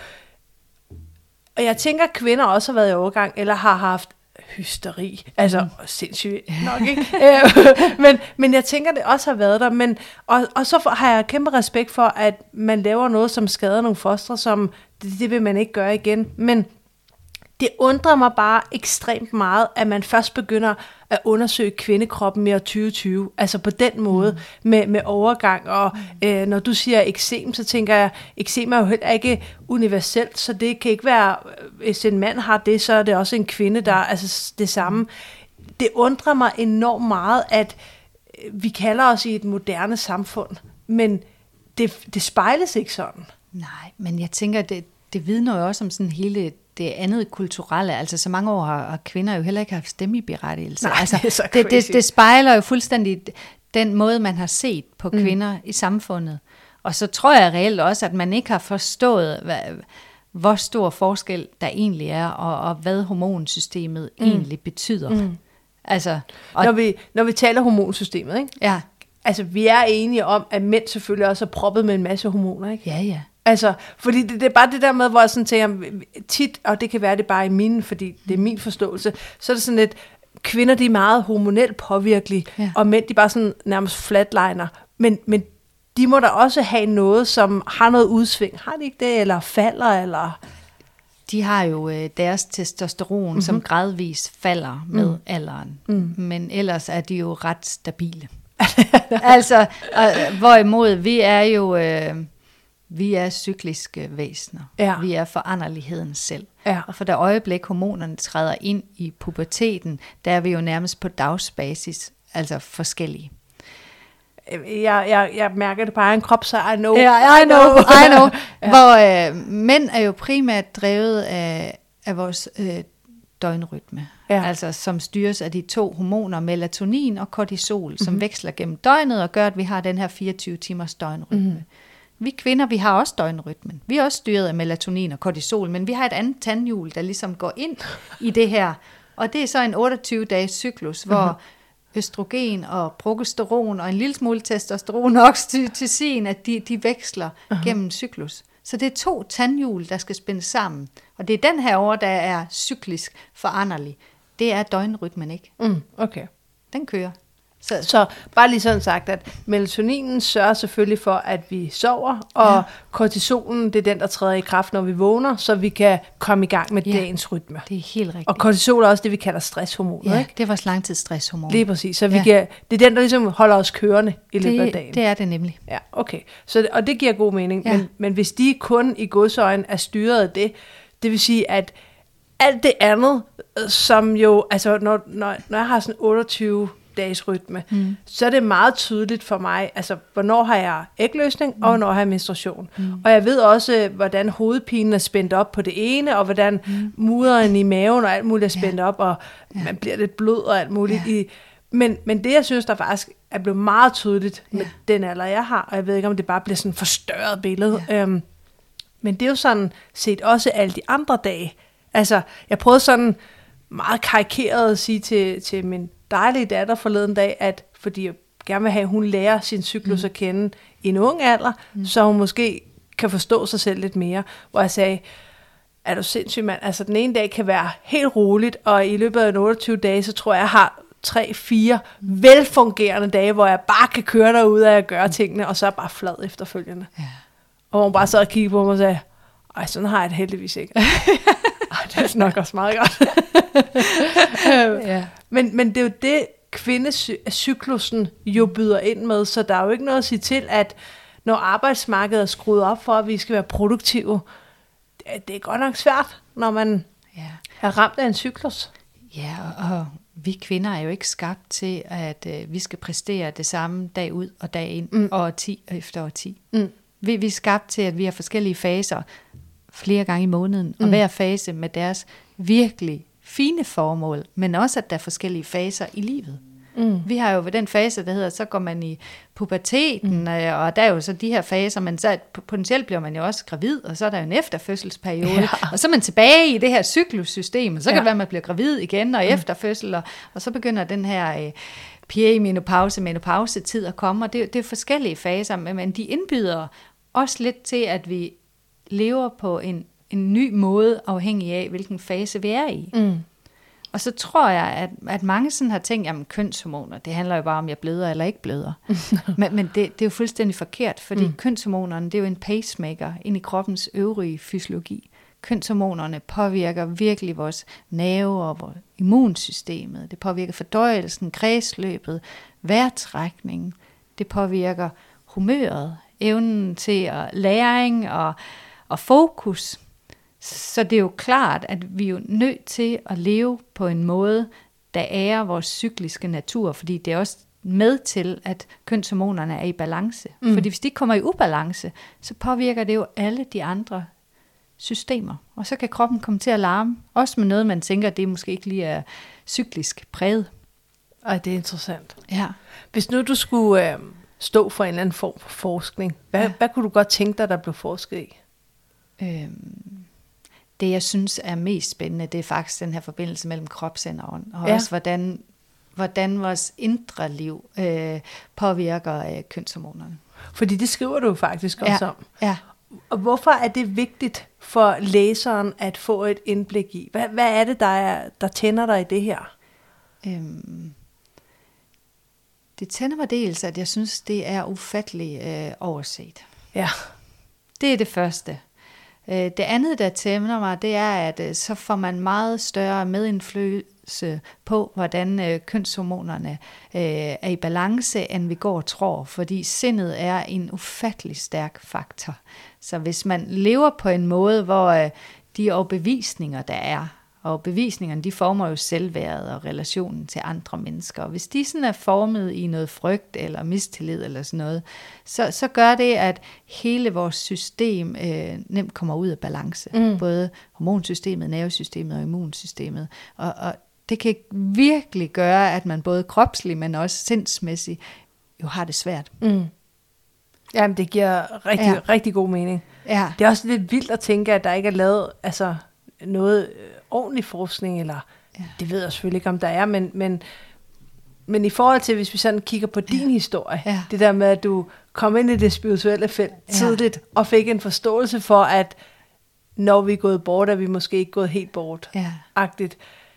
Og jeg tænker, at kvinder også har været i overgang, eller har haft hysteri. Altså, sindssygt nok, ikke? men jeg tænker, det også har været der. Og så har jeg kæmpe respekt for, at man laver noget, som skader nogle fostre, som det vil man ikke gøre igen. Men det undrer mig bare ekstremt meget, at man først begynder at undersøge kvindekroppen mere 2020. Altså på den måde, med overgang. Og når du siger eksem, så tænker jeg, eksem er jo heller ikke universelt, så det kan ikke være, hvis en mand har det, så er det også en kvinde, der er altså det samme. Det undrer mig enormt meget, at vi kalder os i et moderne samfund, men det spejles ikke sådan. Nej, men jeg tænker, det vidner jo også om sådan hele det andet kulturelle. Altså så mange år har kvinder jo heller ikke haft stemmeberettigelse. Nej, altså, det spejler jo fuldstændig den måde, man har set på kvinder i samfundet. Og så tror jeg reelt også, at man ikke har forstået, hvor stor forskel der egentlig er, og hvad hormonsystemet egentlig betyder. Altså, når vi taler hormonsystemet, ikke? Ja. Altså, vi er enige om, at mænd selvfølgelig også er proppet med en masse hormoner, ikke? Ja. Altså, fordi det er bare det der med, hvor jeg sådan tænker, tit, og det kan være det bare i min, fordi det er min forståelse, så er det sådan lidt, kvinder de er meget hormonelt påvirkelige, og mænd de er bare sådan nærmest flatliner, men de må da også have noget, som har noget udsving. Har de ikke det, eller falder, eller... De har jo deres testosteron, som gradvist falder med alderen, men ellers er de jo ret stabile. Altså, hvorimod vi er jo... Vi er cykliske væsener. Ja. Vi er foranderligheden selv. Ja. Og for det øjeblik, hormonerne træder ind i puberteten, der er vi jo nærmest på dagsbasis, altså forskellige. Jeg mærker det bare i en krop, så I know. I know. Ja. Hvor mænd er jo primært drevet af vores døgnrytme. Ja. Altså som styres af de 2 hormoner, melatonin og kortisol, som veksler gennem døgnet og gør, at vi har den her 24 timers døgnrytme. Vi kvinder, vi har også døgnrytmen. Vi er også styret af melatonin og kortisol, men vi har et andet tandhjul, der ligesom går ind i det her. Og det er så en 28-dages cyklus, hvor østrogen og progesteron og en lille smule testosteron og oxytocin, at de veksler gennem cyklus. Så det er 2 tandhjul, der skal spændes sammen. Og det er den her år, der er cyklisk foranderlig. Det er døgnrytmen ikke. Okay. Den kører. Så bare lige sådan sagt, at melatoninen sørger selvfølgelig for, at vi sover, og kortisolen, det er den, der træder i kraft, når vi vågner, så vi kan komme i gang med dagens rytme. Det er helt rigtigt. Og kortisol er også det, vi kalder stresshormoner, ikke? Det er vores langtidsstresshormon. Lige præcis. Så det er den, der ligesom holder os kørende i løbet af dagen. Det er det nemlig. Ja, okay. Og det giver god mening. Ja. Men hvis de kun i godsøjne er styret af det vil sige, at alt det andet, som jo, altså når jeg har sådan 28 dages rytme, så er det meget tydeligt for mig, altså hvornår har jeg ægløsning, og hvornår har jeg menstruation. Og jeg ved også, hvordan hovedpinen er spændt op på det ene, og hvordan muderen i maven og alt muligt er spændt op, og man bliver lidt blød og alt muligt. Men det, jeg synes, der faktisk er blevet meget tydeligt med den alder, jeg har, og jeg ved ikke, om det bare bliver sådan et forstørret billede, men det er jo sådan set også alle de andre dage. Altså, jeg prøvede sådan meget karikeret at sige til min dejlige datter forleden dag, at fordi jeg gerne vil have, at hun lærer sin cyklus at kende i en ung alder, så hun måske kan forstå sig selv lidt mere. Hvor jeg sagde, er du sindssyg mand? Altså den ene dag kan være helt roligt, og i løbet af 28 dage, så tror jeg har 3, 4 velfungerende dage, hvor jeg bare kan køre derud af at gøre tingene, og så er jeg bare flad efterfølgende. Ja. Og hun bare sad og kiggede på mig og sagde, ej, sådan har jeg det heldigvis ikke. Ej, det er nok også meget godt. Ja. Men det er jo det, kvindecyklusen jo byder ind med, så der er jo ikke noget at sige til, at når arbejdsmarkedet er skruet op for, at vi skal være produktive, det er godt nok svært, når man er ramt af en cyklus. Ja, og vi kvinder er jo ikke skabt til, at vi skal præstere det samme dag ud og dag ind, og årti efter årti. Vi er skabt til, at vi har forskellige faser flere gange i måneden, og hver fase med deres virkelig fine formål, men også, at der er forskellige faser i livet. Vi har jo den fase, der hedder, så går man i puberteten, og der er jo så de her faser, men så potentielt bliver man jo også gravid, og så er der jo en efterfødselsperiode, og så er man tilbage i det her cyklussystem, og så kan det være, at man bliver gravid igen, og efterfødsel, og så begynder den her menopausetid at komme, og det er forskellige faser, men de indbyder også lidt til, at vi lever på en ny måde, afhængig af, hvilken fase vi er i. Og så tror jeg, at mange sådan har tænkt, jamen kønshormoner, det handler jo bare om, jeg bløder eller ikke bløder. men det er jo fuldstændig forkert, fordi kønshormonerne, det er jo en pacemaker ind i kroppens øvrige fysiologi. Kønshormonerne påvirker virkelig vores nerver og vores immunsystemet. Det påvirker fordøjelsen, kredsløbet, vejrtrækningen. Det påvirker humøret, evnen til læring og fokus. Så det er jo klart, at vi er jo nødt til at leve på en måde, der ærer vores cykliske natur, fordi det er også med til, at kønshormonerne er i balance. Fordi hvis de kommer i ubalance, så påvirker det jo alle de andre systemer. Og så kan kroppen komme til at larme, også med noget, man tænker, det måske ikke lige er cyklisk præget. Ej, det er interessant. Ja. Hvis nu du skulle stå for en eller anden form for forskning, hvad kunne du godt tænke dig, der blev forsket i? Det, jeg synes er mest spændende, det er faktisk den her forbindelse mellem krop, sind og ånd. Og også hvordan vores indre liv påvirker kønshormonerne. Fordi det skriver du faktisk også om. Ja. Og hvorfor er det vigtigt for læseren at få et indblik i? Hvad er det, der tænder dig i det her? Det tænder mig dels, at jeg synes, det er ufatteligt overset. Ja. Det er det første. Det andet, der tænder mig, det er, at så får man meget større medindflydelse på, hvordan kønshormonerne er i balance, end vi går og tror, fordi sindet er en ufattelig stærk faktor. Så hvis man lever på en måde, hvor de overbevisninger, der er, og bevisningerne, de former jo selvværdet og relationen til andre mennesker. Og hvis de sådan er formet i noget frygt eller mistillid eller sådan noget, så gør det, at hele vores system nemt kommer ud af balance. Både hormonsystemet, nervesystemet og immunsystemet. Og det kan virkelig gøre, at man både kropsligt, men også sindsmæssigt jo har det svært. Jamen, det giver rigtig god mening. Ja. Det er også lidt vildt at tænke, at der ikke er lavet noget ordentlig forskning, eller det ved jeg selvfølgelig ikke, om der er, men i forhold til, hvis vi sådan kigger på din historie, det der med, at du kom ind i det spirituelle felt tidligt, og fik en forståelse for, at når vi er gået bort, er vi måske ikke gået helt bort-agtigt.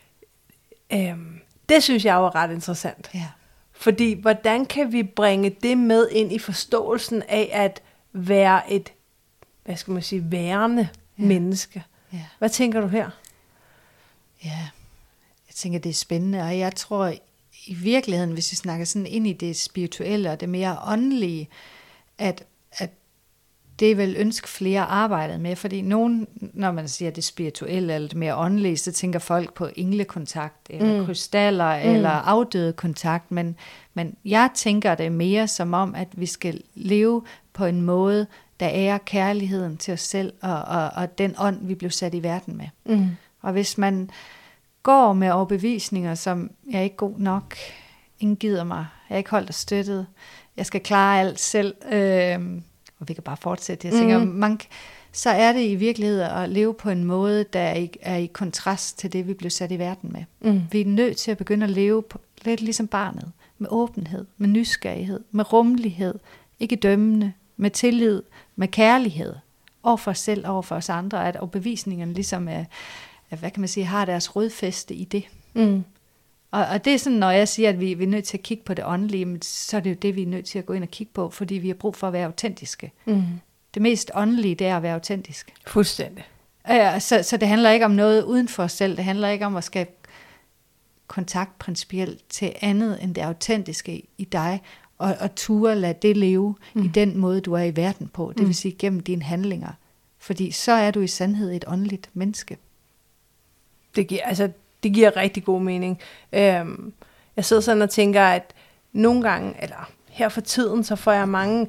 Det synes jeg jo er ret interessant. Ja. Fordi, hvordan kan vi bringe det med ind i forståelsen af at være et, værende menneske? Ja. Hvad tænker du her? Ja, jeg tænker, det er spændende, og jeg tror i virkeligheden, hvis vi snakker sådan ind i det spirituelle og det mere åndelige, at det vil ønske flere arbejdet med, fordi nogen, når man siger det spirituelle eller det mere åndelige, så tænker folk på englekontakt, eller krystaller, eller afdøde kontakt, men jeg tænker det mere som om, at vi skal leve på en måde, der ærer kærligheden til os selv, og den ånd, vi blev sat i verden med. Og hvis man går med overbevisninger, som jeg er ikke god nok, ingen gider mig, jeg er ikke holdt og støttet, jeg skal klare alt selv, og vi kan bare fortsætte. Jeg tænker, så er det i virkeligheden at leve på en måde, der er i kontrast til det, vi blev sat i verden med. Vi er nødt til at begynde at leve lidt ligesom barnet, med åbenhed, med nysgerrighed, med rummelighed, ikke dømmende, med tillid, med kærlighed, over for os selv, over for os andre, at overbevisningerne ligesom er, hvad kan man sige, har deres rodfæste i det. Og det er sådan, når jeg siger, at vi er nødt til at kigge på det åndelige, så er det jo det, vi er nødt til at gå ind og kigge på, fordi vi har brug for at være autentiske. Det mest åndelige, det er at være autentisk. Fuldstændig. Så det handler ikke om noget uden for os selv. Det handler ikke om at skabe kontakt principielt til andet end det autentiske i dig, og ture lade det leve i den måde, du er i verden på. Det vil sige gennem dine handlinger. Fordi så er du i sandhed et åndeligt menneske. Det giver rigtig god mening. Jeg sidder sådan og tænker, at nogle gange, eller her for tiden, så får jeg mange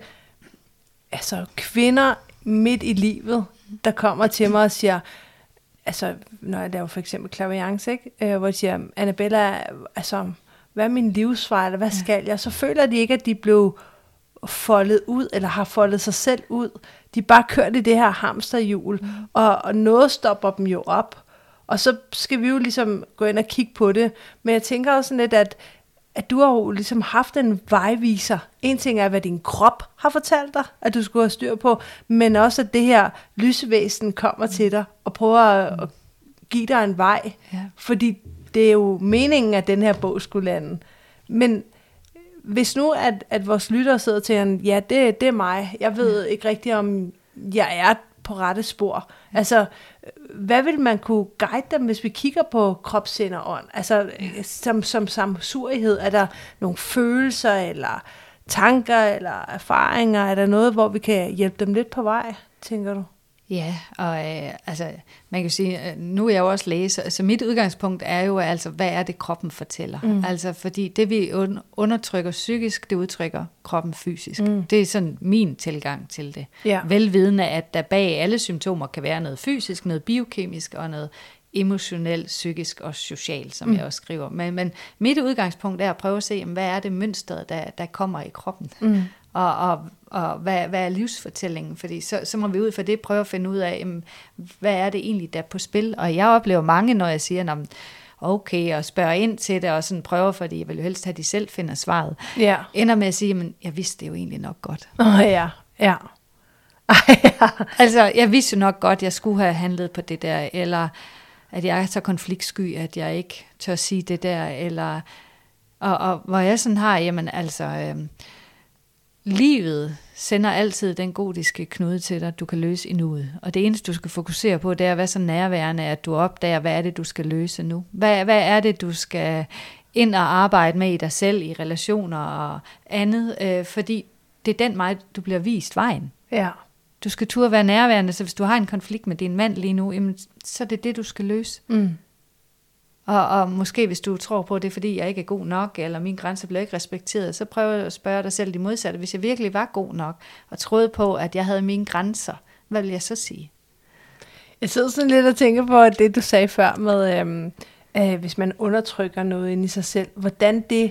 kvinder midt i livet, der kommer til mig og siger, når jeg laver for eksempel clairvoyance, ikke? Hvor de siger, Annabella, hvad er min livsvej, eller hvad skal jeg? Så føler de ikke, at de blev foldet ud, eller har foldet sig selv ud. De er bare kørt i det her hamsterhjul, og noget stopper dem jo op. Og så skal vi jo ligesom gå ind og kigge på det. Men jeg tænker også sådan lidt, at du har jo ligesom haft en vejviser. En ting er, hvad din krop har fortalt dig, at du skulle have styr på, men også, at det her lysvæsen kommer til dig og prøver at give dig en vej. Ja. Fordi det er jo meningen, at den her bog skulle lande. Men hvis nu, at vores lyttere sidder til en, ja, det er mig. Jeg ved ikke rigtigt, om jeg er på rette spor. Altså, hvad vil man kunne guide dem, hvis vi kigger på krop, sind og ånd? Altså, som samsurighed, er der nogle følelser, eller tanker, eller erfaringer? Er der noget, hvor vi kan hjælpe dem lidt på vej, tænker du? Ja, og man kan sige, nu er jeg jo også læser, så mit udgangspunkt er jo, hvad er det, kroppen fortæller? Altså, fordi det, vi undertrykker psykisk, det udtrykker kroppen fysisk. Det er sådan min tilgang til det. Ja. Velvidende, at der bag alle symptomer kan være noget fysisk, noget biokemisk og noget emotionelt, psykisk og socialt, som jeg også skriver. Men mit udgangspunkt er at prøve at se, hvad er det mønster, der kommer i kroppen? Og hvad er livsfortællingen? Fordi så må vi ud for det prøve at finde ud af, hvad er det egentlig, der er på spil? Og jeg oplever mange, når jeg siger, okay, og spørger ind til det, og sådan prøver, fordi jeg vil jo helst have, de selv finder svaret. Ja. Ender med at sige, men jeg vidste det jo egentlig nok godt. Ja. Altså, jeg vidste jo nok godt, jeg skulle have handlet på det der, eller at jeg er så konfliktsky, at jeg ikke tør sige det der, eller og hvor jeg sådan har, livet sender altid den godiske knude til dig, du kan løse i nuet. Og det eneste, du skal fokusere på, det er at være så nærværende, at du opdager, hvad er det, du skal løse nu? Hvad er det, du skal ind og arbejde med i dig selv, i relationer og andet? Fordi det er den vej, du bliver vist vejen. Ja. Du skal turde være nærværende, så hvis du har en konflikt med din mand lige nu, jamen, så er det det, du skal løse. Og måske hvis du tror på, det er fordi, jeg ikke er god nok, eller min grænse bliver ikke respekteret, så prøv at spørge dig selv de modsatte. Hvis jeg virkelig var god nok, og troede på, at jeg havde mine grænser, hvad vil jeg så sige? Jeg sidder sådan lidt og tænker på, at det du sagde før med, hvis man undertrykker noget inde i sig selv, hvordan det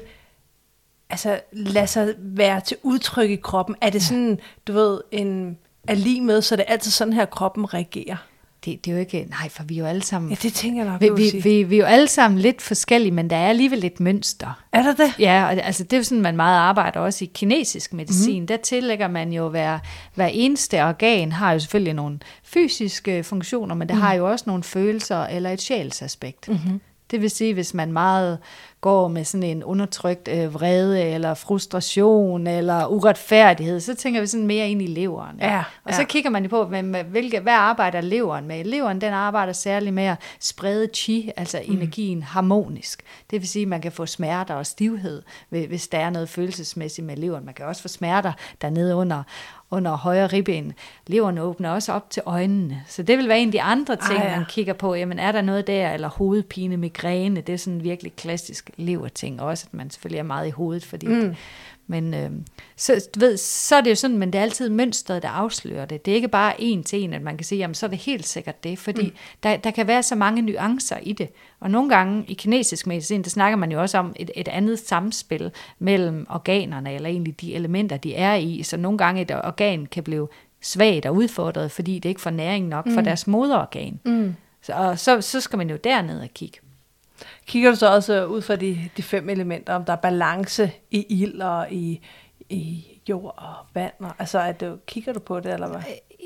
lader sig være til udtryk i kroppen. Er det sådan, du ved, er lige med, så det er altid sådan her, kroppen reagerer? Det er jo ikke, nej, for vi er jo alle sammen... Ja, det tænker jeg nok, vi er jo alle sammen lidt forskellige, men der er alligevel et mønster. Er der det? Ja, og det er jo sådan, man meget arbejder også i kinesisk medicin. Der tillægger man jo, hver eneste organ har jo selvfølgelig nogle fysiske funktioner, men det har jo også nogle følelser eller et sjælsaspekt. Det vil sige, hvis man meget går med sådan en undertrykt vrede, eller frustration, eller uretfærdighed, så tænker vi sådan mere ind i leveren. Ja. Og så kigger man jo på, hvad arbejder leveren med? Leveren, den arbejder særligt med at sprede chi, altså energien harmonisk. Det vil sige, at man kan få smerter og stivhed, hvis der er noget følelsesmæssigt med leveren. Man kan også få smerter dernede under højre ribben. Leveren åbner også op til øjnene. Så det vil være en af de andre ting, man kigger på. Jamen, er der noget der, eller hovedpine, migræne? Det er sådan virkelig klassisk leverting. Også at man selvfølgelig er meget i hovedet, fordi men så er det jo sådan, men det er altid mønstret, der afslører det. Det er ikke bare en til en, at man kan sige, jamen så er det helt sikkert det, fordi der kan være så mange nuancer i det. Og nogle gange i kinesisk medicin, der snakker man jo også om et andet samspil mellem organerne, eller egentlig de elementer, de er i. Så nogle gange et organ kan blive svagt og udfordret, fordi det ikke får næring nok for deres moderorgan. Så skal man jo derned og kigge. Kigger du så også ud fra de 5 elementer, om der er balance i ild og i jord og vand? Altså, kigger du på det, eller hvad?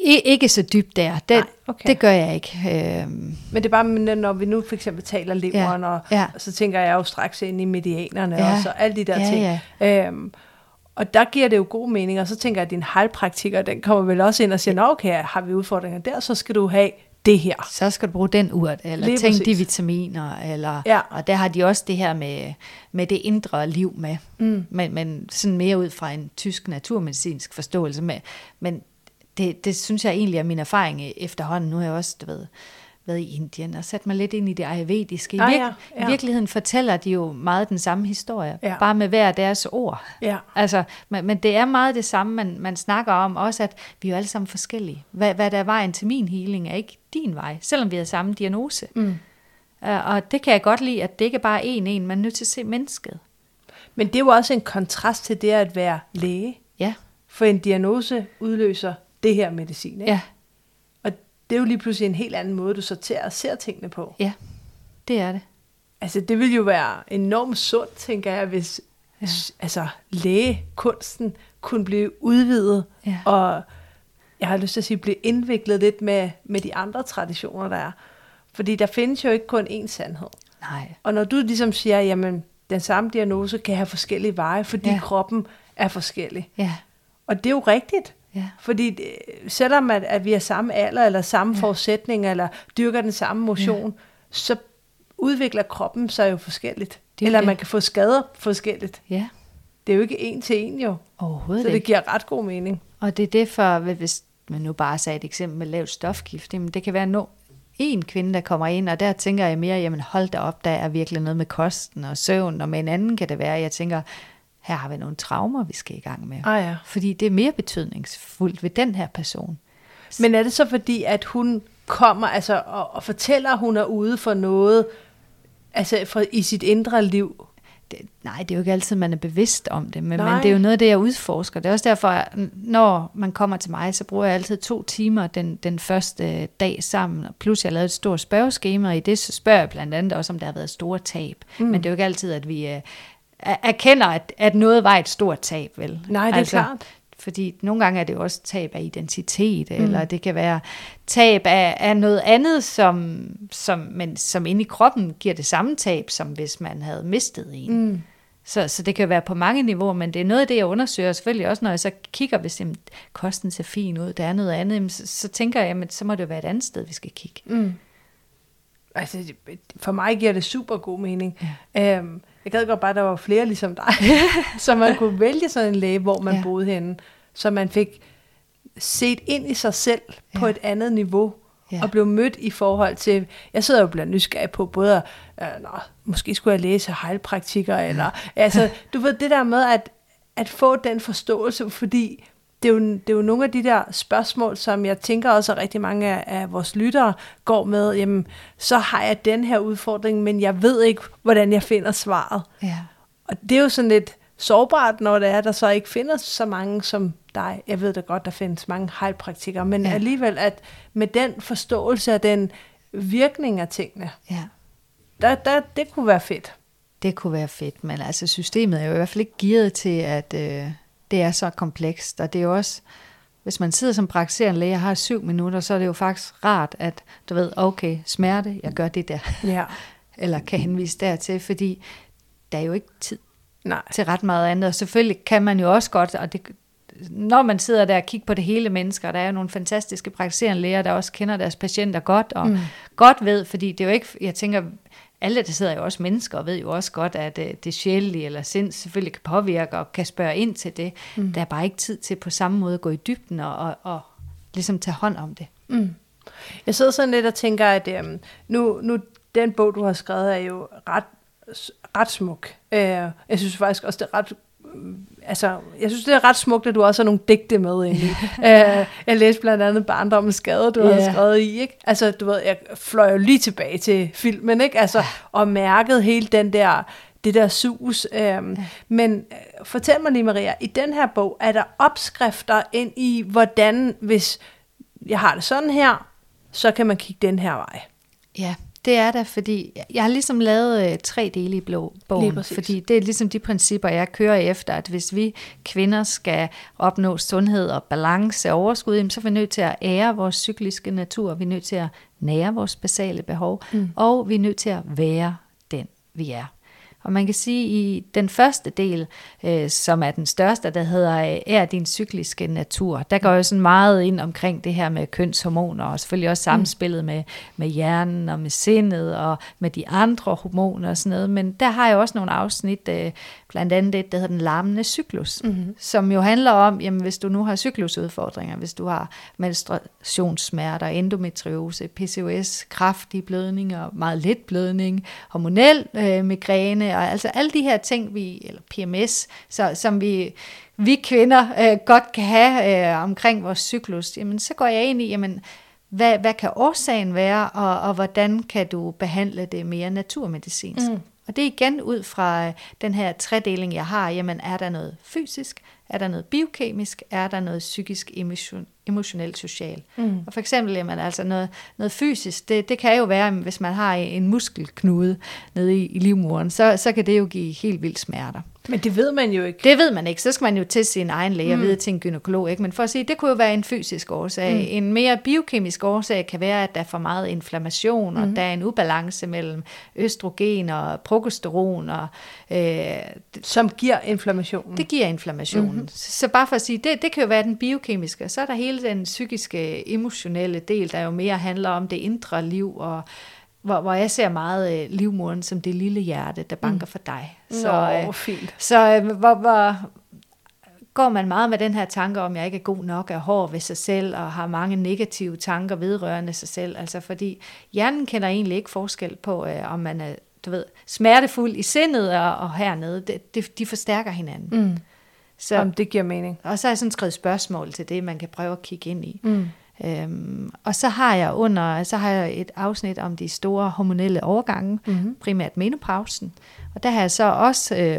Ikke så dybt der. Det gør jeg ikke. Men det er bare, når vi nu for eksempel taler leveren, og så tænker jeg jo straks ind i medianerne også, og alle de der ting. Ja. Og der giver det jo god mening, og så tænker jeg, at din heilpraktiker, den kommer vel også ind og siger, nå okay, har vi udfordringer der, så skal du have det her. Så skal du bruge den urt, eller tænk de vitaminer, eller, og der har de også det her med det indre liv med, men sådan mere ud fra en tysk naturmedicinsk forståelse med, men det synes jeg egentlig er min erfaring efterhånden. Nu har jeg også, været i Indien og sat mig lidt ind i det ayurvediske. I virkeligheden fortæller de jo meget den samme historie, bare med hver deres ord. Ja. Altså, men det er meget det samme, man snakker om, også at vi er jo alle sammen forskellige. Hvad der er vejen til min healing, er ikke din vej, selvom vi har samme diagnose. Og det kan jeg godt lide, at det ikke bare er en, man er nødt til at se mennesket. Men det er jo også en kontrast til det at være læge. Ja. For en diagnose udløser det her medicin, ikke? Ja. Og det er jo lige pludselig en helt anden måde, du sorterer og ser tingene på. Ja, det er det. Altså, det vil jo være enormt sundt, tænker jeg, hvis lægekunsten kunne blive udvidet, og jeg har lyst til at sige, blive indviklet lidt med de andre traditioner, der er. Fordi der findes jo ikke kun én sandhed. Nej. Og når du ligesom siger, jamen, den samme diagnose kan have forskellige veje, fordi kroppen er forskellig. Ja. Og det er jo rigtigt. Ja. Fordi selvom at vi er samme alder, eller samme forudsætninger, eller dyrker den samme motion, så udvikler kroppen sig jo forskelligt. Eller man kan få skader forskelligt. Ja. Det er jo ikke en til en jo. Overhovedet så det giver ret god mening. Og det er det for, hvis man nu bare sagde et eksempel med lavt stofgift, jamen det kan være en kvinde, der kommer ind, og der tænker jeg mere, jamen hold da op, der er virkelig noget med kosten og søvn, og med en anden kan det være, jeg tænker, her har vi nogle traumer, vi skal i gang med. Fordi det er mere betydningsfuldt ved den her person. Men er det så fordi, at hun kommer og fortæller, at hun er ude for noget i sit indre liv? Nej, det er jo ikke altid, man er bevidst om det, men det er jo noget af det, jeg udforsker. Det er også derfor, at når man kommer til mig, så bruger jeg altid 2 timer den første dag sammen, og plus jeg har lavet et stort spørgeskema, og i det så spørger jeg blandt andet også, om der har været store tab. Men det er jo ikke altid, at vi erkender, at noget var et stort tab, vel? Nej, det er klart. Fordi nogle gange er det jo også tab af identitet, eller det kan være tab af noget andet, som inde i kroppen giver det samme tab, som hvis man havde mistet en. Så det kan være på mange niveauer, men det er noget af det, jeg undersøger, selvfølgelig også, når jeg så kigger, hvis kosten ser fin ud, der er noget andet, så tænker jeg, at så må det jo være et andet sted, vi skal kigge. Altså, for mig giver det super god mening. Ja. Jeg gad godt bare, at der var flere ligesom dig, så man kunne vælge sådan en læge, hvor man boede henne, så man fik set ind i sig selv på et andet niveau, og blev mødt i forhold til, jeg sidder jo blandt nysgerrig på både, måske skulle jeg læse heilpraktiker, eller, du ved, det der med at få den forståelse, fordi det er jo nogle af de der spørgsmål, som jeg tænker også, at rigtig mange af vores lyttere går med, jamen, så har jeg den her udfordring, men jeg ved ikke, hvordan jeg finder svaret. Ja. Og det er jo sådan lidt sårbart, når det er, der så ikke findes så mange som dig. Jeg ved da godt, der findes mange heilpraktikere, men alligevel, at med den forståelse af den virkning af tingene, det kunne være fedt. Det kunne være fedt, men altså systemet er jo i hvert fald ikke gearet til, at det er så komplekst, og det er jo også, hvis man sidder som praktiserende læge og har 7 minutter, så er det jo faktisk rart, at du ved, okay, smerte, jeg gør det der. Ja. Eller kan henvise dertil, fordi der er jo ikke tid til ret meget andet, og selvfølgelig kan man jo også godt, og det, når man sidder der og kigger på det hele mennesker, der er jo nogle fantastiske praktiserende læger, der også kender deres patienter godt, og godt ved, fordi det er jo ikke, jeg tænker, alle, der sidder jo også mennesker, og ved jo også godt, at det sjælelige eller sind selvfølgelig kan påvirke og kan spørge ind til det. Der er bare ikke tid til på samme måde at gå i dybden og ligesom tage hånd om det. Jeg sidder sådan lidt og tænker, at nu den bog, du har skrevet, er jo ret smuk. Jeg synes faktisk også, det er ret... jeg synes, det er ret smukt, at du også har nogle digte med egentlig. Jeg læste blandt andet Barndommens skade, du har skrevet i, ikke? Altså, du ved, jeg fløj jo lige tilbage til filmen, ikke? Altså, og mærkede hele det der sus. Men fortæl mig lige, Maria, i den her bog, er der opskrifter ind i, hvordan, hvis jeg har det sådan her, så kan man kigge den her vej? Ja, Det er der, fordi jeg har ligesom lavet 3 dele i bogen, fordi det er ligesom de principper, jeg kører efter, at hvis vi kvinder skal opnå sundhed og balance og overskud, så er vi nødt til at ære vores cykliske natur, vi er nødt til at nære vores basale behov, og vi er nødt til at være den, vi er. Og man kan sige, i den første del, som er den største, der hedder Ær din cykliske natur, der går jo sådan meget ind omkring det her med kønshormoner, og selvfølgelig også samspillet med hjernen og med sindet og med de andre hormoner og sådan noget. Men der har jeg også nogle afsnit, blandt andet det, der hedder den larmende cyklus, som jo handler om, jamen hvis du nu har cyklusudfordringer, hvis du har menstruationssmerter, endometriose, PCOS, kraftige blødninger, meget let blødning, hormonel migræne, og altså alle de her ting, eller PMS, som vi kvinder godt kan have omkring vores cyklus, jamen så går jeg ind i, jamen hvad kan årsagen være, og hvordan kan du behandle det mere naturmedicinsk? Og det er igen ud fra den her tredeling, jeg har, jamen er der noget fysisk, er der noget biokemisk, er der noget psykisk, emotionelt, socialt. Og for eksempel, jamen, altså noget fysisk, det kan jo være, hvis man har en muskelknude nede i livmoderen, så kan det jo give helt vildt smerter. Men det ved man jo ikke. Det ved man ikke. Så skal man jo til sin egen læge og videre til en gynekolog. Ikke? Men for at sige, det kunne jo være en fysisk årsag. En mere biokemisk årsag kan være, at der er for meget inflammation, og der er en ubalance mellem østrogen og progesteron. Som giver inflammationen. Det giver inflammationen. Så bare for at sige, det kan jo være den biokemiske. Så er der hele den psykiske, emotionelle del, der jo mere handler om det indre liv, og hvor jeg ser meget livmoderen som det lille hjerte, der banker for dig. Fint. Så hvor går man meget med den her tanke om, jeg ikke er god nok, er hård ved sig selv, og har mange negative tanker vedrørende sig selv. Altså fordi hjernen kender egentlig ikke forskel på, om man er smertefuld i sindet og hernede. De forstærker hinanden. Så, det giver mening. Og så har jeg sådan skrevet spørgsmål til det, man kan prøve at kigge ind i. Og så har jeg et afsnit om de store hormonelle overgange, primært menopausen. Og der har jeg så også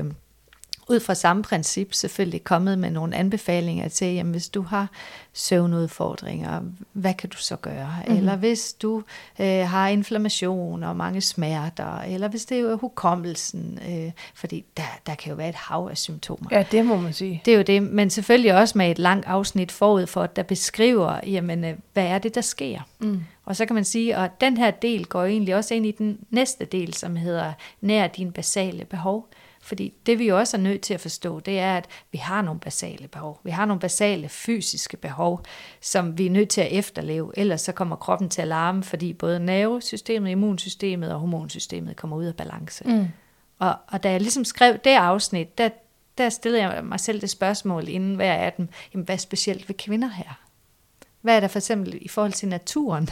ud fra samme princip selvfølgelig kommet med nogle anbefalinger til, jamen hvis du har søvnudfordringer, hvad kan du så gøre? Eller hvis du har inflammation og mange smerter, eller hvis det er hukommelsen, fordi der kan jo være et hav af symptomer. Ja, det må man sige. Det er jo det, men selvfølgelig også med et langt afsnit forud for, der beskriver, jamen hvad er det, der sker? Og så kan man sige, at den her del går egentlig også ind i den næste del, som hedder nær dine basale behov. Fordi det vi jo også er nødt til at forstå, det er, at vi har nogle basale behov. Vi har nogle basale fysiske behov, som vi er nødt til at efterleve. Ellers så kommer kroppen til at larme, fordi både nervesystemet, immunsystemet og hormonsystemet kommer ud af balance. Og da jeg ligesom skrev det afsnit, der stillede jeg mig selv det spørgsmål inden hver af dem, jamen hvad er specielt ved kvinder her? Hvad er der for eksempel i forhold til naturen,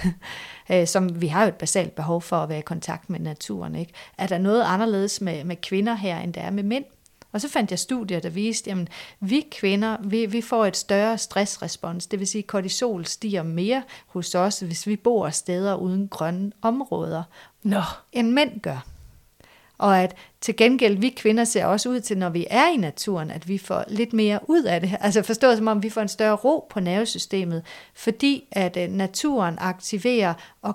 som vi har jo et basalt behov for at være i kontakt med naturen, ikke? Er der noget anderledes med kvinder her, end der er med mænd? Og så fandt jeg studier, der viste, at vi kvinder, vi får et større stressrespons, det vil sige, at kortisol stiger mere hos os, hvis vi bor steder uden grønne områder, end mænd gør. Og at til gengæld, vi kvinder ser også ud til, når vi er i naturen, at vi får lidt mere ud af det. Altså forstået som om, vi får en større ro på nervesystemet, fordi at naturen aktiverer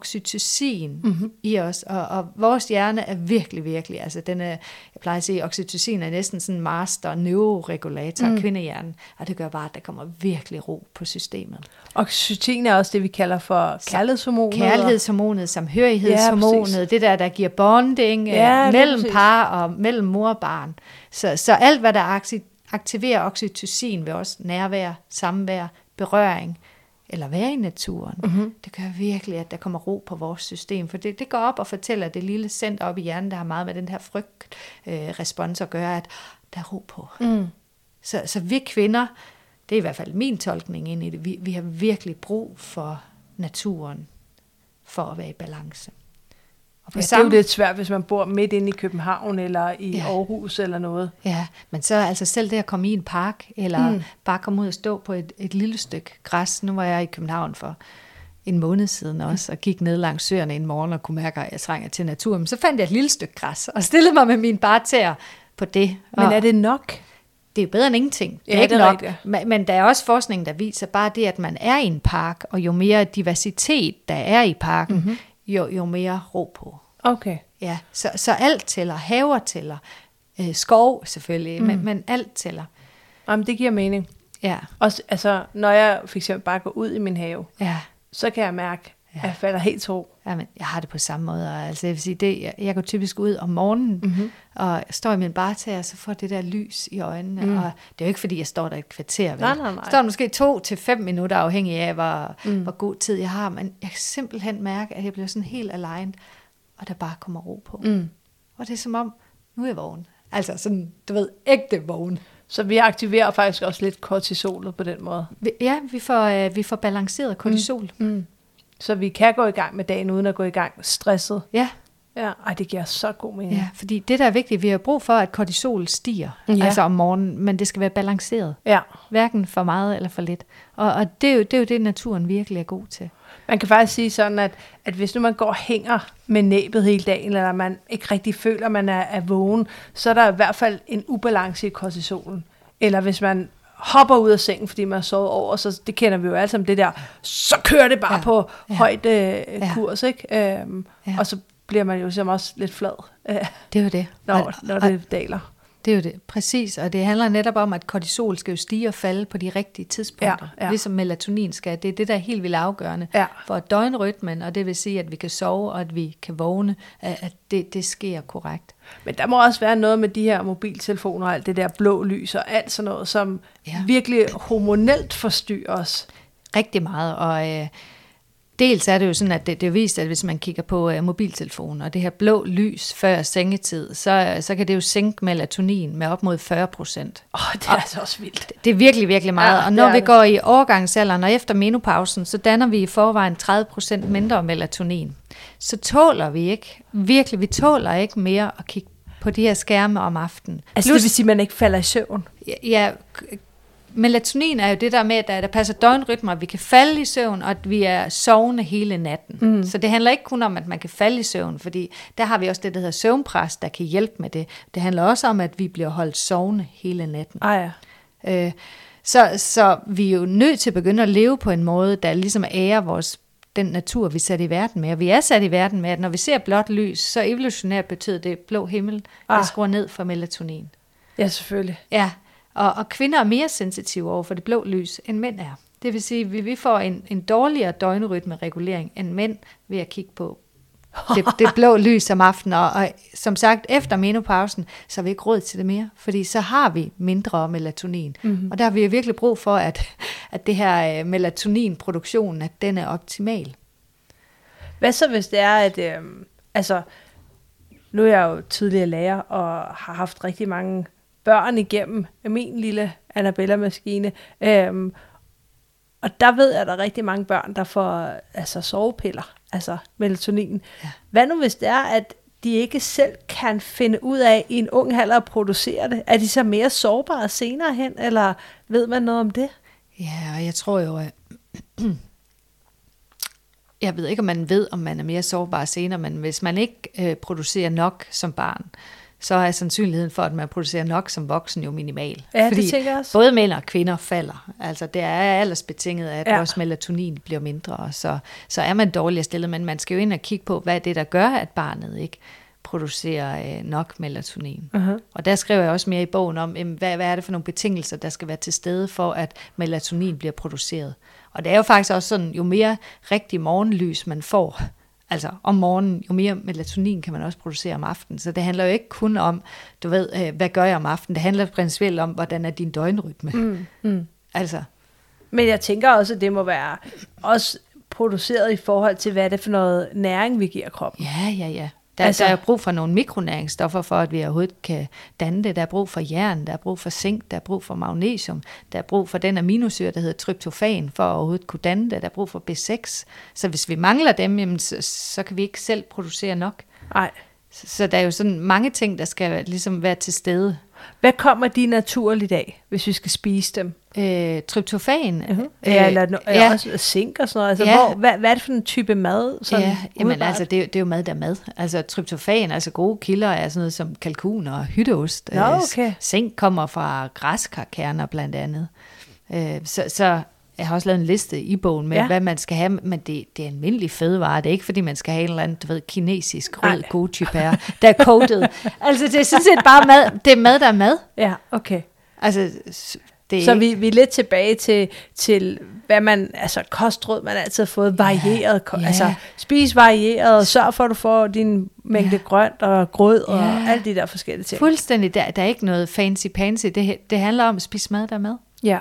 oxytocin i os. Og vores hjerne er virkelig, virkelig, altså den er, jeg plejer at sige, oxytocin er næsten sådan en master neuroregulator af kvindehjernen. Og det gør bare, at der kommer virkelig ro på systemet. Oxytocin er også det, vi kalder for kærlighedshormonet. Kærlighedshormonet, samhørighedshormonet, det der giver bonding mellem par og mellem mor og barn. Så alt, hvad der aktiverer oxytocin ved os, nærvær, samvær, berøring, eller være i naturen, det gør virkelig, at der kommer ro på vores system. For det går op og fortæller det lille center op i hjernen, der har meget med den her frygtrespons at gøre, at der er ro på. Så vi kvinder, det er i hvert fald min tolkning ind i det, vi har virkelig brug for naturen, for at være i balance. Det er jo lidt svært, hvis man bor midt inde i København, eller i Aarhus, eller noget. Ja, men så altså selv det at komme i en park, eller bare komme ud og stå på et lille stykke græs. Nu var jeg i København for en måned siden også, og gik ned langs søerne en morgen, og kunne mærke, at jeg trænger til naturen. Men så fandt jeg et lille stykke græs, og stillede mig med mine bartæer på det. Men er det nok? Det er jo bedre end ingenting. Det er ikke nok. Men der er også forskning, der viser bare det, at man er i en park, og jo mere diversitet der er i parken, jo mere ro på. Okay. Ja, så alt tæller. Haver tæller. Skov selvfølgelig, men alt tæller. Jamen, det giver mening. Ja. Også, altså, når jeg for eksempel bare går ud i min have, Ja. så kan jeg mærke, at jeg falder helt til ro. Jamen, jeg har det på samme måde. Altså, jeg vil sige, jeg går typisk ud om morgenen, og står i min bartag, og så får det der lys i øjnene. Og det er jo ikke, fordi jeg står der et kvarter. Vel? Nej. Jeg står måske 2 til 5 minutter, afhængig af, hvor god tid jeg har. Men jeg kan simpelthen mærke, at jeg bliver sådan helt aligned, og der bare kommer ro på. Og det er som om, nu er jeg vågen. Altså sådan, du ved, ægte vågen. Så vi aktiverer faktisk også lidt kortisolet på den måde. Ja, vi får balanceret kortisol. Så vi kan gå i gang med dagen, uden at gå i gang stresset. Ja. Ja, det giver så god mening. Ja, fordi det, der er vigtigt, vi har brug for, at kortisol stiger, altså om morgenen, men det skal være balanceret. Ja. Hverken for meget eller for lidt. Og det er jo det, naturen virkelig er god til. Man kan faktisk sige sådan, at hvis nu man går og hænger med næbet hele dagen, eller man ikke rigtig føler, at man er vågen, så er der i hvert fald en ubalance i kortisolen. Eller hvis man hopper ud af sengen, fordi man har sovet over, så det kender vi jo alle sammen, det der, så kører det bare på højt kurs, ikke? Og så bliver man jo simpelthen også lidt flad, det er jo det. Når det daler. Det er jo det, præcis. Og det handler netop om, at kortisol skal jo stige og falde på de rigtige tidspunkter. Ja. Ligesom melatonin skal. Det er det, der er helt vildt afgørende for døgnrytmen, og det vil sige, at vi kan sove, og at vi kan vågne, at det sker korrekt. Men der må også være noget med de her mobiltelefoner og alt det der blå lys og alt sådan noget, som virkelig hormonelt forstyrrer os. Rigtig meget, og dels er det jo sådan, at det er vist, at hvis man kigger på mobiltelefonen, og det her blå lys før sengetid, så kan det jo sænke melatonin med op mod 40%. Det er altså også vildt. Det er virkelig, virkelig meget. Ja, og når vi går i overgangsalderen, og efter menopausen, så danner vi i forvejen 30% mindre melatonin. Så tåler vi ikke, vi tåler ikke mere at kigge på de her skærme om aftenen. Altså det vil sige, at man ikke falder i søvn? Ja, melatonin er jo det der med, at der passer døgnrytmer, at vi kan falde i søvn, og at vi er sovende hele natten. Så det handler ikke kun om, at man kan falde i søvn, fordi der har vi også det, der hedder søvnpres, der kan hjælpe med det. Det handler også om, at vi bliver holdt sovende hele natten. Så vi er jo nødt til at begynde at leve på en måde, der ligesom ærer den natur, vi er sat i verden med. Og vi er sat i verden med, at når vi ser blåt lys, så evolutionært betyder det blå himmel, der skruer ned for melatonin. Ja, selvfølgelig. Ja. Og kvinder er mere sensitive over for det blå lys, end mænd er. Det vil sige, at vi får en dårligere døgnrytmeregulering end mænd ved at kigge på det blå lys om aftenen. Og som sagt, efter menopausen, så har vi ikke råd til det mere, fordi så har vi mindre melatonin. Og der har vi virkelig brug for, at det her melatoninproduktion, at den er optimal. Hvad så, hvis det er, at nu er jeg jo tidligere lærer, og har haft rigtig mange børn igennem min lille Annabella-maskine. Og der ved jeg, at der er rigtig mange børn, der får sovepiller, altså melatonin. Ja. Hvad nu hvis det er, at de ikke selv kan finde ud af i en ung alder at producere det? Er de så mere sårbare senere hen, eller ved man noget om det? Ja, og jeg tror jo, at jeg ved ikke, om man ved, om man er mere sårbar senere, men hvis man ikke producerer nok som barn, så er sandsynligheden for, at man producerer nok som voksen jo minimal. Ja, fordi det tænker jeg også. Både mænd og kvinder falder. Altså det er aldersbetinget, at vores melatonin bliver mindre, og så er man dårligere stillet, men man skal jo ind og kigge på, hvad er det, der gør, at barnet ikke producerer nok melatonin. Og der skriver jeg også mere i bogen om, hvad er det for nogle betingelser, der skal være til stede for, at melatonin bliver produceret. Og det er jo faktisk også sådan, jo mere rigtig morgenlys man får, altså om morgenen, jo mere melatonin kan man også producere om aftenen. Så det handler jo ikke kun om, du ved, hvad gør jeg om aftenen? Det handler principielt om, hvordan er din døgnrytme. Altså. Men jeg tænker også, at det må være også produceret i forhold til, hvad er det for noget næring, vi giver kroppen. Ja. Der er brug for nogle mikronæringsstoffer, for at vi overhovedet kan danne det. Der er brug for jern, der er brug for zink, der er brug for magnesium, der er brug for den aminosyre, der hedder tryptofan, for at overhovedet kunne danne det. Der er brug for B6. Så hvis vi mangler dem, jamen, så kan vi ikke selv producere nok. Nej. Så der er jo sådan mange ting, der skal ligesom være til stede. Hvad kommer de naturligt af, hvis vi skal spise dem? Tryptofan. Eller også zink og sådan noget. Altså, hvad er det for en type mad? Sådan jamen altså, det er jo mad, der er mad. Altså tryptofan, altså gode kilder er sådan noget som kalkun og hytteost. Okay. Zink kommer fra græskarkerner blandt andet. jeg har også lavet en liste i bogen med, hvad man skal have, men det er almindelig fødevare. Det er ikke, fordi man skal have en eller anden, kinesisk rød Goji-bær, der er coated. Altså, det er sådan set bare mad. Det er mad, der er mad. Ja, okay. Altså, så vi er lidt tilbage til hvad man, altså kostråd, man altid har fået varieret, altså spis varieret, og sørg for, at du får din mængde grønt og grød og alle de der forskellige ting. Fuldstændig, der er ikke noget fancy-pansy, det handler om at spise mad, der er mad. Ja,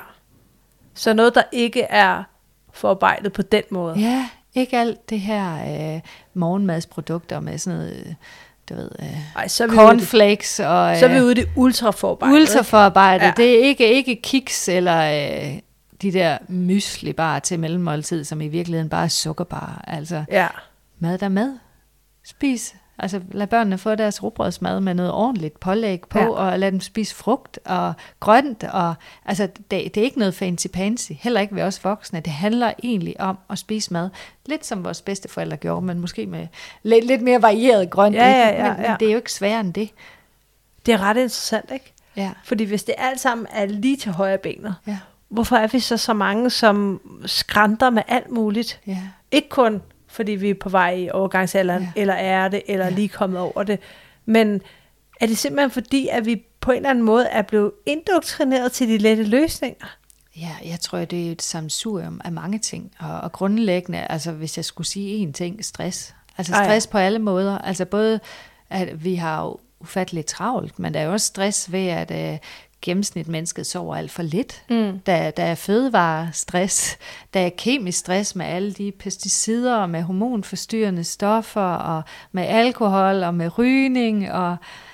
så noget, der ikke er forarbejdet på den måde. Ja, ikke alt det her morgenmadsprodukter med sådan noget, du ved, cornflakes. Så er vi ude i det ultraforarbejdet. Ultraforarbejdet, det er ikke kiks eller de der mysli bare til mellemmåltid, som i virkeligheden bare er sukkerbar. Altså, mad der mad. Spis. Altså, lad børnene få deres rugbrødsmad med noget ordentligt pålæg på, og lad dem spise frugt og grønt. Og, altså, det er ikke noget fancy-pansy, heller ikke ved os voksne. Det handler egentlig om at spise mad. Lidt som vores bedsteforældre gjorde, men måske med lidt mere varieret grønt. Men det er jo ikke sværere end det. Det er ret interessant, ikke? Ja. Fordi hvis det alt sammen er lige til højre benet, hvorfor er vi så mange, som skrænter med alt muligt? Ja. Ikke kun fordi vi er på vej i overgangsalderen, eller er det, eller lige kommet over det. Men er det simpelthen fordi, at vi på en eller anden måde er blevet indoktrineret til de lette løsninger? Ja, jeg tror, det er et sammensurium af mange ting. Og grundlæggende, altså hvis jeg skulle sige én ting, stress. Altså stress på alle måder. Altså både, at vi har jo ufatteligt travlt, men der er jo også stress ved, at gennemsnitmennesket sover alt for lidt. Der er fødevarestress, der er kemisk stress med alle de pesticider, og med hormonforstyrrende stoffer, og med alkohol, og med rygning, og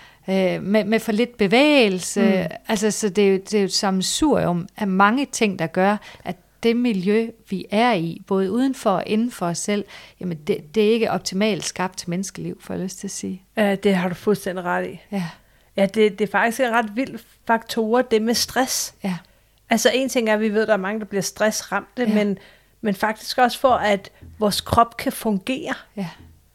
med for lidt bevægelse. Altså, så det er jo et sammensurium af mange ting, der gør, at det miljø, vi er i, både udenfor og inden for os selv, jamen det er ikke optimalt skabt til menneskeliv, får jeg lyst til at sige. Ja, det har du fuldstændig ret i. Ja, det er faktisk en ret vild faktor, det med stress. Ja. Altså en ting er, at vi ved, at der er mange, der bliver stressramte, men faktisk også for, at vores krop kan fungere. Ja.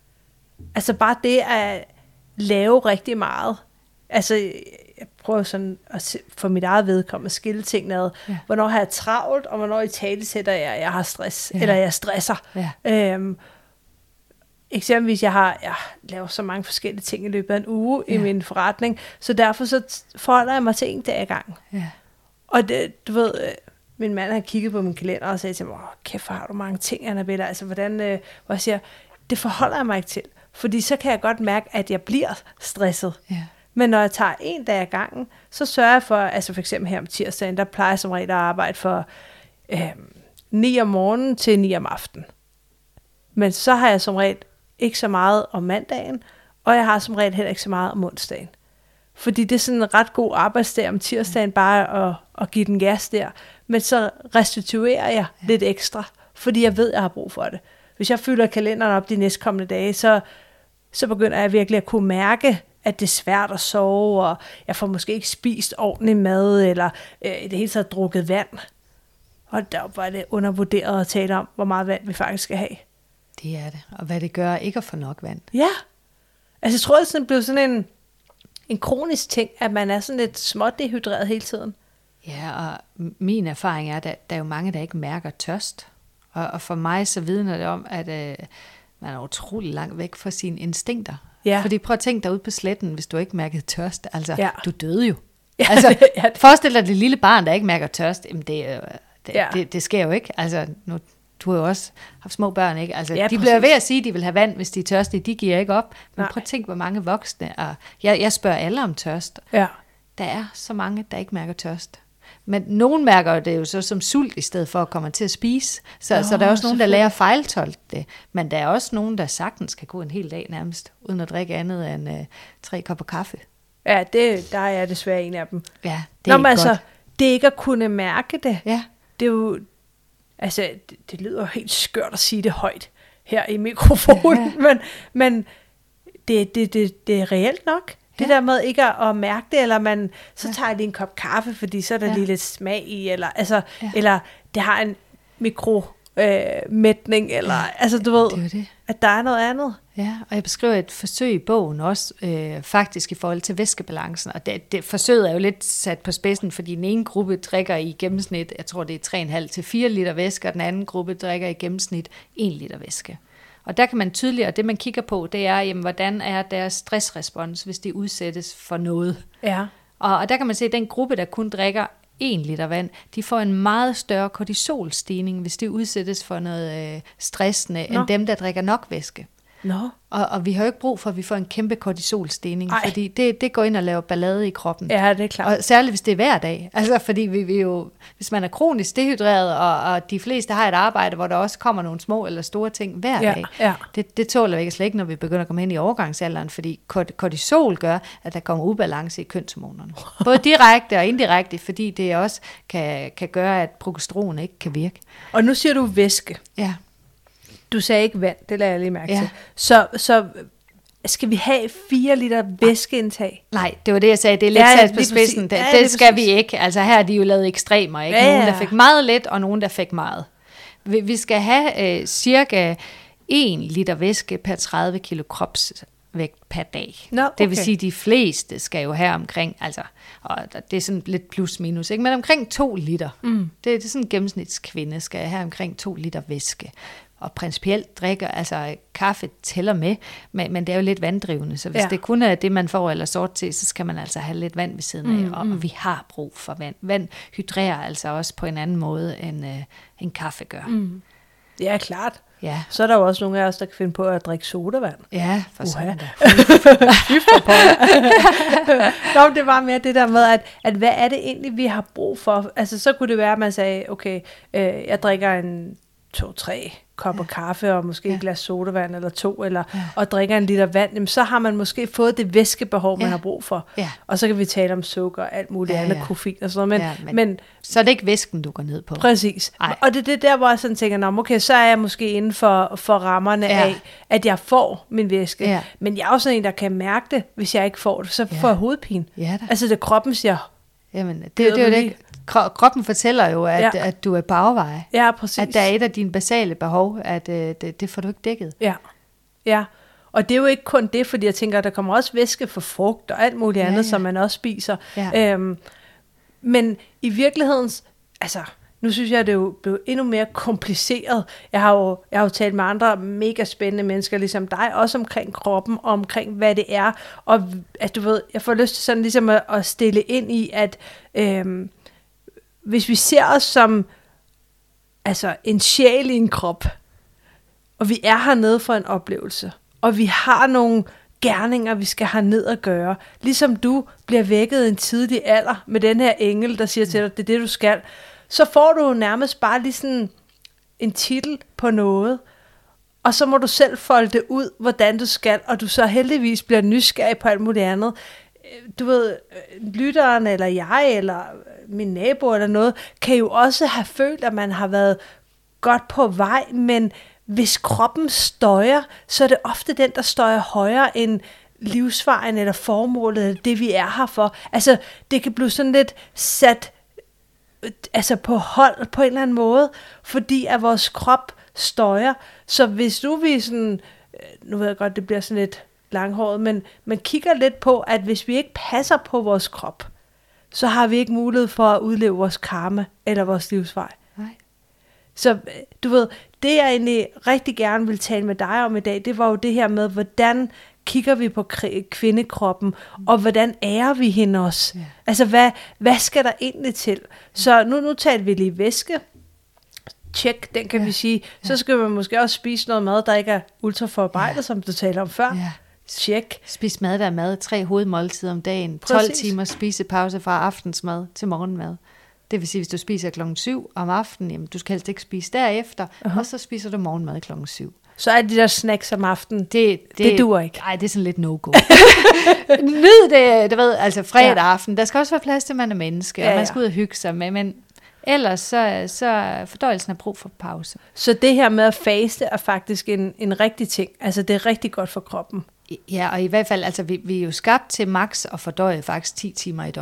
Altså bare det at lave rigtig meget. Altså jeg prøver sådan at for mit eget vedkommende skille tingene ad. Ja. Hvornår har jeg travlt, og hvornår i tale sætter jeg har stress, eller jeg stresser. Ja. Eksempelvis, jeg laver så mange forskellige ting i løbet af en uge i min forretning, så derfor så forholder jeg mig til en dag i gang. Ja. Og det, du ved, min mand har kigget på min kalender og sagde til mig, kæft, har du mange ting, Annabella, altså hvordan, hvor jeg siger, det forholder jeg mig ikke til, fordi så kan jeg godt mærke, at jeg bliver stresset. Ja. Men når jeg tager en dag ad gangen, så sørger jeg for, altså for eksempel her om tirsdagen, der plejer jeg som regel at arbejde for 9 om morgenen til 9 om aftenen. Men så har jeg som regel ikke så meget om mandagen, og jeg har som regel heller ikke så meget om onsdagen. Fordi det er sådan en ret god arbejdsdag om tirsdagen, bare at give den gas der. Men så restituerer jeg lidt ekstra, fordi jeg ved, at jeg har brug for det. Hvis jeg fylder kalenderen op de næstkommende dage, så begynder jeg virkelig at kunne mærke, at det er svært at sove, og jeg får måske ikke spist ordentlig mad, eller i det hele taget drukket vand. Og der var det undervurderet at tale om, hvor meget vand vi faktisk skal have. Det er det. Og hvad det gør ikke at få nok vand. Ja. Altså jeg tror, det blev sådan en kronisk ting, at man er sådan lidt småt dehydreret hele tiden. Ja, og min erfaring er, at der er jo mange, der ikke mærker tørst. Og for mig så vidner det om, at man er utrolig langt væk fra sine instinkter. Ja. Fordi prøv at tænke dig ud på sletten, hvis du ikke mærkede tørst. Altså, du døde jo. Ja, altså, forestil dig det lille barn, der ikke mærker tørst. Jamen, det sker jo ikke. Altså, nu, du har jo også haft små børn, ikke? Altså, de bliver ved at sige, at de vil have vand, hvis de er tørstige. De giver ikke op. Men prøv at tænke, hvor mange voksne. Og jeg spørger alle om tørst. Ja. Der er så mange, der ikke mærker tørst. Men nogen mærker det jo så som sult, i stedet for at komme til at spise. Så der er også nogen, der lærer at fejltolke det. Men der er også nogen, der sagtens kan gå en hel dag nærmest, uden at drikke andet end 3 kopper kaffe. Ja, der er jeg desværre en af dem. Ja, det er ikke altså, godt. Det ikke at kunne mærke det. Ja. Det er jo, altså, det lyder jo helt skørt at sige det højt her i mikrofonen, men det er reelt nok. Det der med ikke at mærke det, eller så tager jeg lige en kop kaffe, fordi så er der lige lidt smag i, eller det har en mætning, eller altså du ved, det. At der er noget andet. Ja, og jeg beskriver et forsøg i bogen også, faktisk i forhold til væskebalancen, og det forsøget er jo lidt sat på spidsen, fordi den ene gruppe drikker i gennemsnit, jeg tror det er 3,5 til 4 liter væske, og den anden gruppe drikker i gennemsnit 1 liter væske. Og der kan man tydeligt, og det man kigger på, det er, jamen, hvordan er deres stressrespons, hvis de udsættes for noget. Ja. Og der kan man se, at den gruppe, der kun drikker 1 liter vand, de får en meget større kortisolstigning, hvis de udsættes for noget stressende, end dem, der drikker nok væske. Og vi har jo ikke brug for, at vi får en kæmpe kortisolstigning, fordi det går ind og laver ballade i kroppen. Ja, det er klart. Og særligt, hvis det er hver dag. Altså, fordi vi jo, hvis man er kronisk dehydreret, og de fleste har et arbejde, hvor der også kommer nogle små eller store ting hver dag, det tåler vi ikke slet ikke, når vi begynder at komme ind i overgangsalderen, fordi kortisol gør, at der kommer ubalance i kønshormonerne. Både direkte og indirekte, fordi det også kan gøre, at progesteron ikke kan virke. Og nu siger du væske. Ja. Du sagde ikke vand, det lader jeg lige mærke til. Så skal vi have 4 liter væskeindtag? Nej, det var det, jeg sagde. Det er lidt sat på spidsen. Det skal vi ikke. Altså her er de jo lavet ekstremer. Ikke? Nogen, der fik meget lidt, og nogen, der fik meget. Vi skal have cirka 1 liter væske per 30 kilo kropsvægt per dag. Det vil sige, at de fleste skal jo have omkring, altså, og det er sådan lidt plus minus, ikke? Men omkring 2 liter. Det er sådan en gennemsnitskvinde skal have omkring 2 liter væske. Og principielt drikker, altså kaffe tæller med, men det er jo lidt vanddrivende, så hvis det kun er det, man får eller sort til, så skal man altså have lidt vand ved siden af, og vi har brug for vand. Vand hydrerer altså også på en anden måde, end kaffe gør. Ja, klart. Ja. Så er der jo også nogle af os, der kan finde på at drikke sodavand. Ja, for sådan da. Nå, det var mere det der med, at hvad er det egentlig, vi har brug for? Altså, så kunne det være, at man sagde, okay, jeg drikker en 2-3 kopper kaffe og måske et glas sodavand eller 2, og drikker en liter vand, jamen, så har man måske fået det væskebehov, man har brug for. Ja. Og så kan vi tale om sukker og alt muligt andet, koffein og sådan noget. Men så er det ikke væsken, du går ned på. Præcis. Ej. Og det er der, hvor jeg sådan tænker, okay, så er jeg måske inden for rammerne af, at jeg får min væske. Ja. Men jeg er også en, der kan mærke det, hvis jeg ikke får det, så får jeg hovedpine. Ja, altså det kroppen siger. Jamen, det er jo det. Kroppen fortæller jo, at du er på afveje. Ja, præcis. At der er et af dine basale behov, at det får du ikke dækket. Ja. Og det er jo ikke kun det, fordi jeg tænker, at der kommer også væske for frugt og alt muligt andet, som man også spiser. Ja. Men i virkeligheden, altså, nu synes jeg, at det er jo endnu mere kompliceret. Jeg har jo talt med andre mega spændende mennesker, ligesom dig, også omkring kroppen, og omkring hvad det er. Og at du ved, jeg får lyst til sådan ligesom at stille ind i, at hvis vi ser os som altså en sjæl i en krop, og vi er hernede for en oplevelse, og vi har nogle gerninger, vi skal herned og gøre, ligesom du bliver vækket en tidlig alder med den her engel, der siger til dig, det er det, du skal, så får du jo nærmest bare lige sådan en titel på noget, og så må du selv folde det ud, hvordan du skal, og du så heldigvis bliver nysgerrig på alt muligt andet. Du ved, lytteren, eller jeg, eller min nabo, eller noget, kan jo også have følt, at man har været godt på vej, men hvis kroppen støjer, så er det ofte den, der støjer højere end livsvejen, eller formålet, eller det, vi er her for. Altså, det kan blive sådan lidt sat altså på hold på en eller anden måde, fordi at vores krop støjer. Så hvis nu vi sådan, nu ved jeg godt, det bliver sådan lidt langhåret, men man kigger lidt på, at hvis vi ikke passer på vores krop, så har vi ikke mulighed for at udleve vores karma eller vores livsvej. Nej. Så du ved, det jeg egentlig rigtig gerne vil tale med dig om i dag, det var jo det her med, hvordan kigger vi på kvindekroppen, og hvordan ærer vi hende også? Ja. Altså, hvad skal der egentlig til? Så nu taler vi lige væske. Tjek, den kan vi sige. Så skal man måske også spise noget mad, der ikke er ultraforarbejdet, som du talte om før. Ja. Tjek. Spis mad, der er mad. 3 hovedmåltider om dagen. 12 timer spisepause fra aftensmad til morgenmad. Det vil sige, hvis du spiser 7:00 om aftenen, jamen, du skal helst ikke spise derefter, og så spiser du morgenmad 7:00. Så er de der snacks om aftenen, det duer ikke. Nej, det er sådan lidt no-go. Nyd det, du ved, altså fredag aften. Der skal også være plads til, at man er menneske, og man skal ud og hygge sig med, men ellers så fordøjelsen har brug for pause. Så det her med at faste er faktisk en rigtig ting. Altså det er rigtig godt for kroppen. Ja, og i hvert fald, altså vi er jo skabt til max at fordøje faktisk 10 timer i døgnet.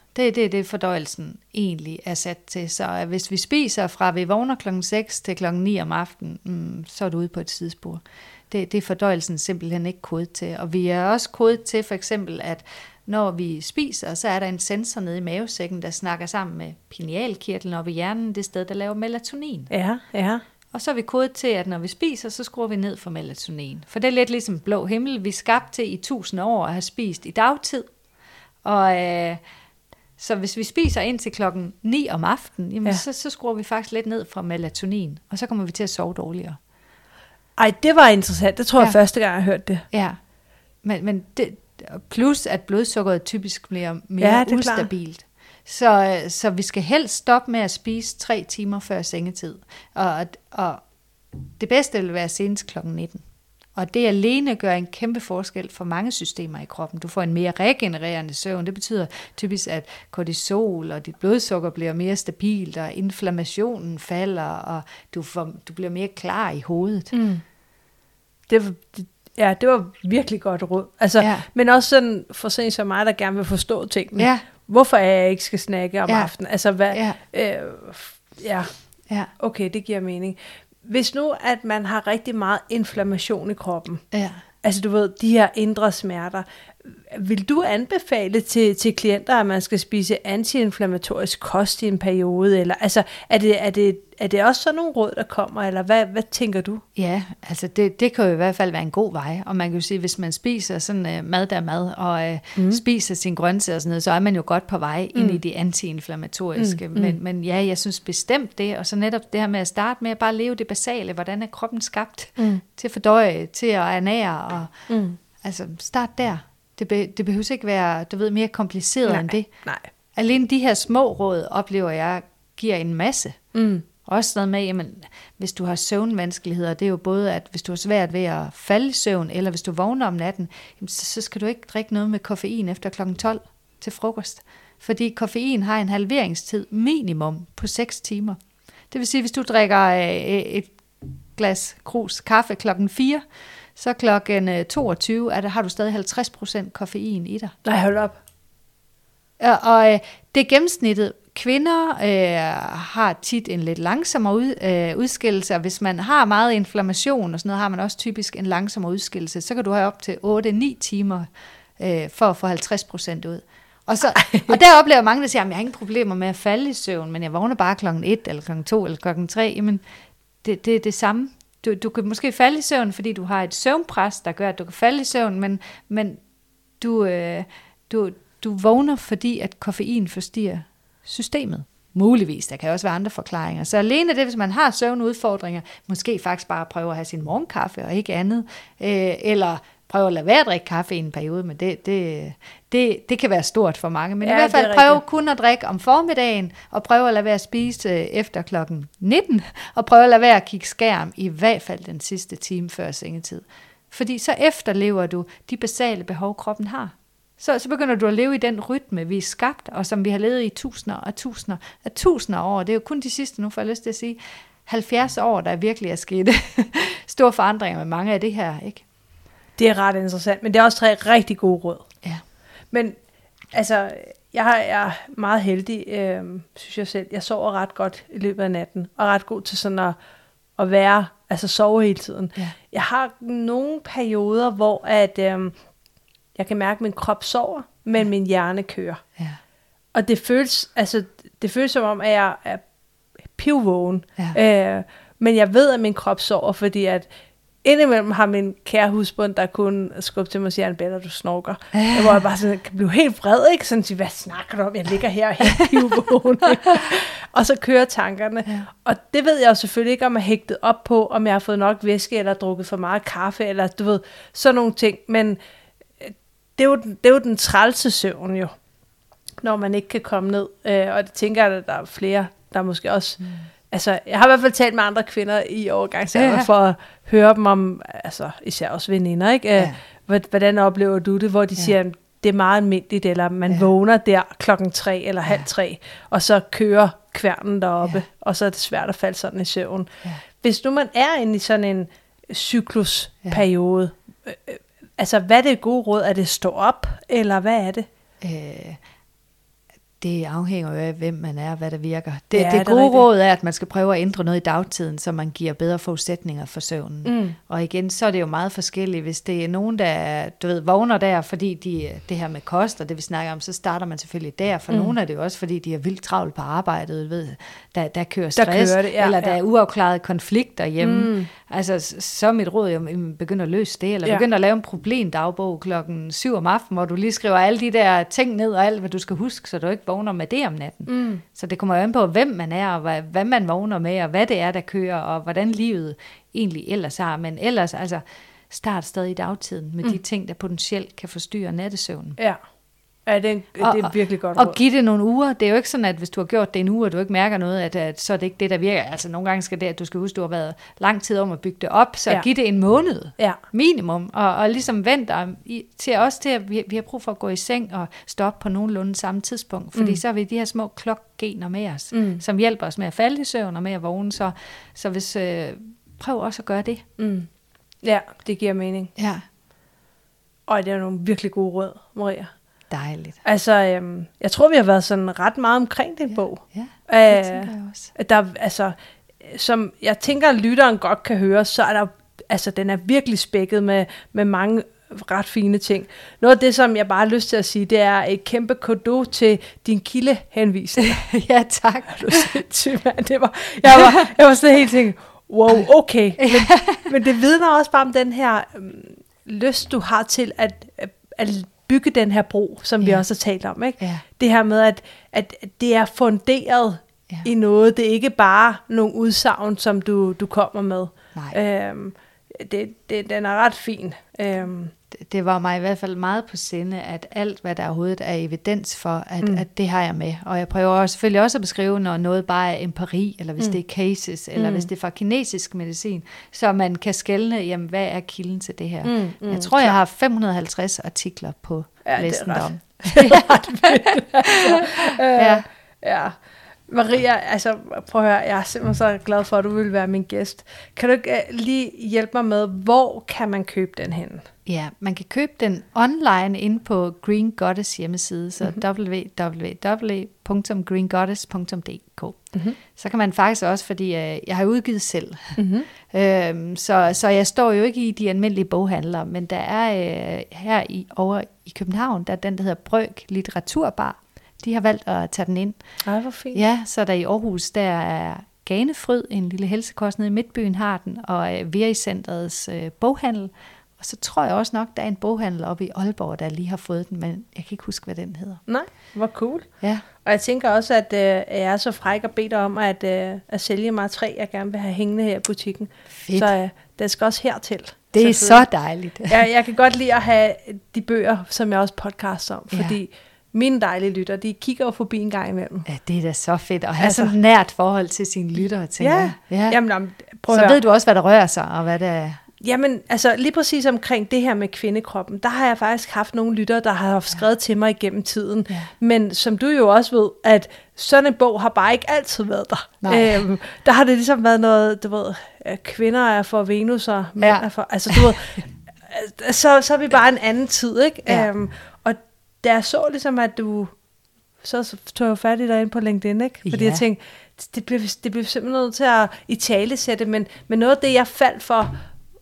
Det fordøjelsen egentlig er sat til. Så hvis vi spiser fra vi vågner klokken 6 til klokken 9 om aftenen, så er du ude på et sidespor. Det er fordøjelsen simpelthen ikke kodet til. Og vi er også kodet til for eksempel, at når vi spiser, så er der en sensor nede i mavesækken, der snakker sammen med pinealkirtlen oppe i hjernen, det sted, der laver melatonin. Ja. Og så er vi kodet til, at når vi spiser, så skruer vi ned for melatonin. For det er lidt ligesom blå himmel. Vi er skabt til i 1000 år at have spist i dagtid. Og så hvis vi spiser ind til klokken 9 om aftenen, jamen så skruer vi faktisk lidt ned fra melatonin. Og så kommer vi til at sove dårligere. Ej, det var interessant. Det tror jeg første gang, jeg hørte det. Ja, men det, plus at blodsukkeret typisk bliver mere ustabilt. Så vi skal helst stoppe med at spise 3 timer før sengetid. Og det bedste vil være senest klokken 19. Og det alene gør en kæmpe forskel for mange systemer i kroppen. Du får en mere regenererende søvn. Det betyder typisk, at kortisol og dit blodsukker bliver mere stabilt, og inflammationen falder, og du bliver mere klar i hovedet. Det var virkelig godt råd. Altså, men også sådan for sådan som mig, der gerne vil forstå tingene. Ja. Hvorfor jeg ikke skal snakke om aftenen? Altså, hvad? Okay, det giver mening. Hvis nu, at man har rigtig meget inflammation i kroppen, altså du ved, de her indre smerter, vil du anbefale til klienter, at man skal spise antiinflammatorisk kost i en periode? Eller altså, er det også sådan nogle råd, der kommer, eller hvad tænker du? Ja, altså det kan jo i hvert fald være en god vej, og man kan jo sige, hvis man spiser sådan mad, og spiser sin grøntsager og sådan noget, så er man jo godt på vej ind i det antiinflammatoriske. Men ja, jeg synes bestemt det, og så netop det her med at starte med at bare leve det basale, hvordan er kroppen skabt til at fordøje, til at ernære, og altså start der. Det behøver ikke være, du ved, mere kompliceret end det. Nej. Alene de her små råd, oplever jeg, giver en masse. Også noget med, jamen, hvis du har søvnvanskeligheder, det er jo både, at hvis du har svært ved at falde i søvn, eller hvis du vågner om natten, jamen, så skal du ikke drikke noget med koffein efter kl. 12 til frokost. Fordi koffein har en halveringstid minimum på 6 timer. Det vil sige, hvis du drikker et glas krus kaffe klokken 4, så klokken 22 har du stadig 50% koffein i dig. Nej, hold op. Og det er gennemsnittet. Kvinder har tit en lidt langsommere udskillelse, og hvis man har meget inflammation og sådan noget, har man også typisk en langsommere udskillelse. Så kan du have op til 8-9 timer for at få 50% ud. Og der oplever mange, der siger, at jeg har ingen problemer med at falde i søvn, men jeg vågner bare klokken 1, eller klokken 2, eller klokken 3. Jamen, det er det samme. Du kan måske falde i søvn, fordi du har et søvnpres, der gør, at du kan falde i søvn, men du vågner, fordi at koffein forstyrrer systemet. Muligvis, der kan også være andre forklaringer. Så alene det, hvis man har søvnudfordringer, måske faktisk bare prøve at have sin morgenkaffe og ikke andet, eller prøve at lade være at drikke kaffe i en periode, men det kan være stort for mange. Men i hvert fald prøve kun at drikke om formiddagen, og prøve at lade være at spise efter klokken 19, og prøve at lade være at kigge skærm, i hvert fald den sidste time før sengetid. Fordi så efterlever du de basale behov, kroppen har. Så begynder du at leve i den rytme, vi er skabt, og som vi har levet i tusinder af år. Det er jo kun de sidste, nu får jeg lyst til at sige, 70 år, der virkelig er sket store forandringer med mange af det her, ikke? Det er ret interessant, men det er også 3 rigtig gode råd. Ja. Men altså, jeg er meget heldig, synes jeg selv. Jeg sover ret godt i løbet af natten, og ret god til sådan at være, altså sove hele tiden. Ja. Jeg har nogle perioder, hvor at jeg kan mærke, at min krop sover, men min hjerne kører. Ja. Og det føles som om, at jeg er pivvågen. Ja. Men jeg ved, at min krop sover, fordi at indimellem har min kære husbund, der kun skubber til mig og siger, Anne-Bella, du snorker. Hvor jeg bare sådan, kan blive helt vred, ikke? Sådan sige, hvad snakker du om? Jeg ligger her helt pivvågen. Og så kører tankerne. Ja. Og det ved jeg jo selvfølgelig ikke, om jeg er hægtet op på, om jeg har fået nok væske, eller drukket for meget kaffe, eller du ved, sådan nogle ting. Men det er jo den trælse søvn jo, når man ikke kan komme ned. Og det tænker jeg, at der er flere, der måske også... Altså, jeg har i hvert fald talt med andre kvinder i overgangsalderen for at høre dem om, altså især også veninder, ikke? Ja. Hvordan oplever du det, hvor de siger, at det er meget almindeligt, eller man vågner der 3:00 eller 2:30, og så kører kværnen deroppe, og så er det svært at falde sådan i søvn. Ja. Hvis nu man er inde i sådan en cyklusperiode, altså hvad er det gode råd? Er det stå op, eller hvad er det? Det afhænger jo af, hvem man er, hvad der virker. Det gode råd er, at man skal prøve at ændre noget i dagtiden, så man giver bedre forudsætninger for søvnen. Og igen, så er det jo meget forskelligt. Hvis det er nogen, der vågner der, fordi det her med kost, og det vi snakker om, så starter man selvfølgelig der. For nogle er det jo også, fordi de er vildt travlt på arbejdet, der kører stress, eller der er uafklarede konflikter hjemme. Altså, så er mit råd jo, at begynde at løse det, eller begynde at lave en problemdagbog 7:00 om aftenen, hvor du lige skriver alle de der ting ned, og alt, hvad du skal huske, så du ikke vågner med det om natten. Så det kommer jo an på, hvem man er, og hvad man vågner med, og hvad det er, der kører, og hvordan livet egentlig ellers har. Men ellers, altså, start stadig i dagtiden med de ting, der potentielt kan forstyrre nattesøvnen. Ja, det er virkelig godt råd. Og give det nogle uger. Det er jo ikke sådan, at hvis du har gjort det en uge, og du ikke mærker noget, at så er det ikke det, der virker. Altså nogle gange skal det, at du skal huske, at du har været lang tid om at bygge det op, så giv det en måned minimum, og ligesom vent dig til at vi har brug for at gå i seng og stoppe på nogenlunde samme tidspunkt, fordi så har vi de her små klokgener med os, som hjælper os med at falde i søvn og med at vågne, så hvis prøv også at gøre det. Ja, det giver mening. Ja. Og det er nogle virkelig gode råd, Maria. Dejligt. Altså, jeg tror, vi har været sådan ret meget omkring den bog. Ja, det tænker jeg også. Der, altså, som jeg tænker, at lytteren godt kan høre, så er der, altså, den er virkelig spækket med mange ret fine ting. Noget af det, som jeg bare har lyst til at sige, det er et kæmpe cadeau til din kildehenvisning. Ja, tak. Jeg var sådan helt tænkt, wow, okay. Men det vidner også bare om den her lyst, du har til at bygge den her bro, som vi også har talt om. Ikke? Ja. Det her med, at det er funderet i noget. Det er ikke bare nogle udsagn, som du kommer med. Den er ret fin. Det var mig i hvert fald meget på sinde, at alt, hvad der overhovedet er evidens for, at det har jeg med. Og jeg prøver selvfølgelig også at beskrive, når noget bare er empiri, eller hvis det er cases, eller hvis det er fra kinesisk medicin, så man kan skelne, jamen, hvad er kilden til det her. Jeg tror, jeg har 550 artikler på listen om. Ja. Maria, altså prøv at høre, jeg er simpelthen så glad for, at du vil være min gæst. Kan du ikke lige hjælpe mig med, hvor kan man købe den hen? Ja, man kan købe den online inde på Green Goddess hjemmeside, så www.greengoddess.dk. Så kan man faktisk også, fordi jeg har udgivet selv, så jeg står jo ikke i de almindelige boghandlere, men der er over i København, der er den, der hedder Brøk Litteraturbar. De har valgt at tage den ind. Ej, hvor fint. Ja, så der i Aarhus, der er Ganefryd, en lille helsekost nede i Midtbyen har den, og Veri-centrets boghandel. Og så tror jeg også nok, der er en boghandel oppe i Aalborg, der lige har fået den, men jeg kan ikke huske, hvad den hedder. Nej, hvor cool. Ja. Og jeg tænker også, at jeg er så fræk og beder dig om at sælge mig 3, jeg gerne vil have hængende her i butikken. Fedt. Så den skal også hertil. Det er så dejligt. Jeg kan godt lide at have de bøger, som jeg også podcaster om, fordi mine dejlige lytter, de kigger jo forbi en gang imellem. Ja, det er da så fedt at have sådan et nært forhold til sine lyttere, tænker jeg. Jamen, prøv så ved du også, hvad der rører sig, og hvad det er. Jamen, altså lige præcis omkring det her med kvindekroppen, der har jeg faktisk haft nogle lyttere, der har skrevet til mig igennem tiden. Ja. Men som du jo også ved, at sådan en bog har bare ikke altid været der. Der har det ligesom været noget, du ved, kvinder er for Venus, og mænd er for... Altså du ved, så er vi bare en anden tid, ikke? Ja. Og da jeg så ligesom, at du... Så tog jeg fat i dig ind på LinkedIn, ikke? Fordi jeg tænkte, det blev simpelthen nødt til at italesætte, men noget af det, jeg faldt for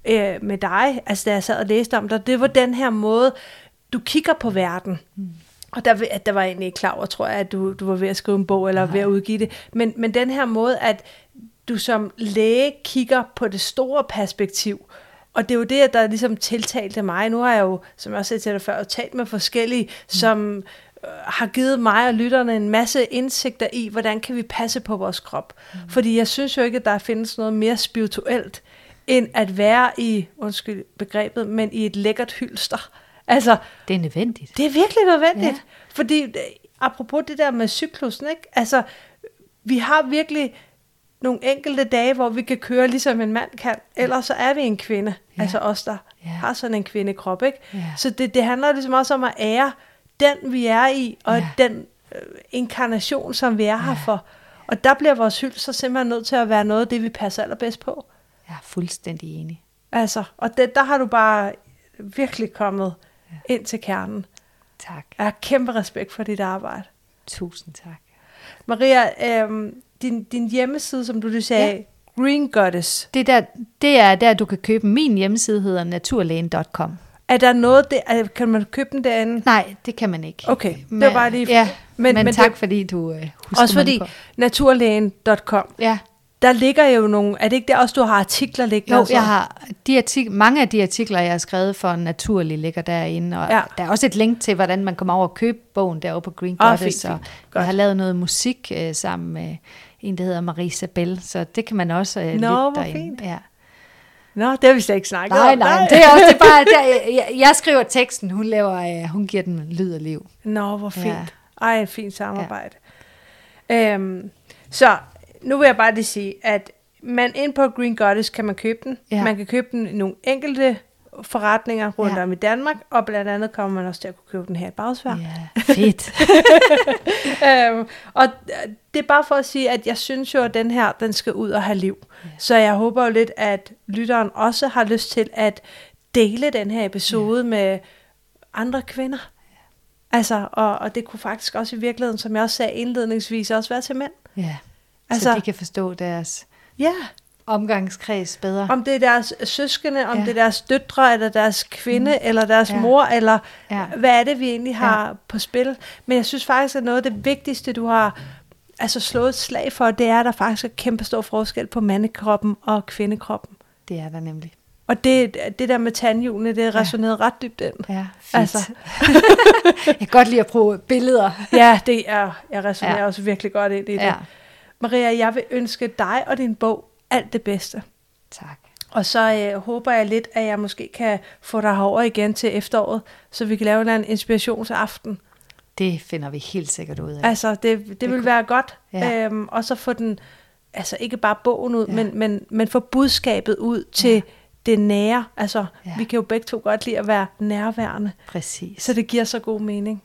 med dig, altså da jeg sad og læste om dig, det var den her måde, du kigger på verden. Og der var jeg egentlig ikke klar over, tror jeg, at du var ved at skrive en bog, eller ved at udgive det. Men den her måde, at du som læge kigger på det store perspektiv, og det er jo det, der ligesom tiltalte mig. Nu har jeg jo, som jeg også sagde til dig før, talt med forskellige, som har givet mig og lytterne en masse indsigter i, hvordan kan vi passe på vores krop. Fordi jeg synes jo ikke, at der findes noget mere spirituelt, end at være i, undskyld begrebet, men i et lækkert hylster. Altså, det er nødvendigt. Det er virkelig nødvendigt. Fordi, apropos det der med cyklusen, ikke? Altså, vi har virkelig nogle enkelte dage, hvor vi kan køre ligesom en mand kan, ellers så er vi en kvinde. Altså os, der har sådan en kvindekrop, ikke? Så det handler ligesom også om at ære den, vi er i, og den inkarnation, som vi er her for. Og der bliver vores hylster simpelthen nødt til at være noget af det, vi passer allerbedst på. Jeg er fuldstændig enig. Altså, og der har du bare virkelig kommet ind til kernen. Tak. Jeg har kæmpe respekt for dit arbejde. Tusind tak. Maria, din hjemmeside, som du lige sagde, Green Goddess. Det er der, du kan købe. Min hjemmeside hedder naturlægen.com. Er der noget der? Kan man købe den derinde? Nej, det kan man ikke. Okay, det var bare lige... Ja, men tak fordi du husker også fordi naturlægen.com. Ja. Der ligger jo nogle... Er det ikke der også, du har artikler liggende? Jo, jeg har mange af de artikler, jeg har skrevet for Naturlig, ligger derinde. Og der er også et link til, hvordan man kommer over og købe bogen derovre på Green Goddess. Og jeg har lavet noget musik sammen med en, der hedder Marie Sabel. Så det kan man også lytte derinde. Fint. Ja. Nå, det har vi slet ikke snakket om. Nej, det er også det bare... Jeg skriver teksten, hun giver den lyd og liv. Nå, hvor fint. Ja. Ej, et fint samarbejde. Ja. Så nu vil jeg bare lige sige, at man ind på Green Goddess kan man købe den. Ja. Man kan købe den i nogle enkelte forretninger rundt om i Danmark, og blandt andet kommer man også til at kunne købe den her i Bagsværd. Ja, fedt. Og det er bare for at sige, at jeg synes jo, at den her, den skal ud og have liv. Ja. Så jeg håber jo lidt, at lytteren også har lyst til at dele den her episode med andre kvinder. Altså, og det kunne faktisk også i virkeligheden, som jeg også sagde indledningsvis, også være til mænd. Ja, altså, så de kan forstå deres omgangskreds bedre. Om det er deres søskende, om det er deres døtre, eller deres kvinde, eller deres mor, eller hvad er det, vi egentlig har på spil. Men jeg synes faktisk, at noget af det vigtigste, du har slået et slag for, det er, at der faktisk er kæmpe stor forskel på mandekroppen og kvindekroppen. Det er der nemlig. Og det der med tandhjulene, det resonerede ret dybt ind. Ja, fint. Jeg kan godt lide at bruge billeder. Ja, jeg resonerer også virkelig godt ind i det. Maria, jeg vil ønske dig og din bog alt det bedste. Tak. Og så håber jeg lidt, at jeg måske kan få dig herover igen til efteråret, så vi kan lave en inspirationsaften. Det finder vi helt sikkert ud af. Altså, det vil være godt. Ja. Og så få den, ikke bare bogen ud, men få budskabet ud til det nære. Altså, vi kan jo begge to godt lide at være nærværende. Præcis. Så det giver så god mening.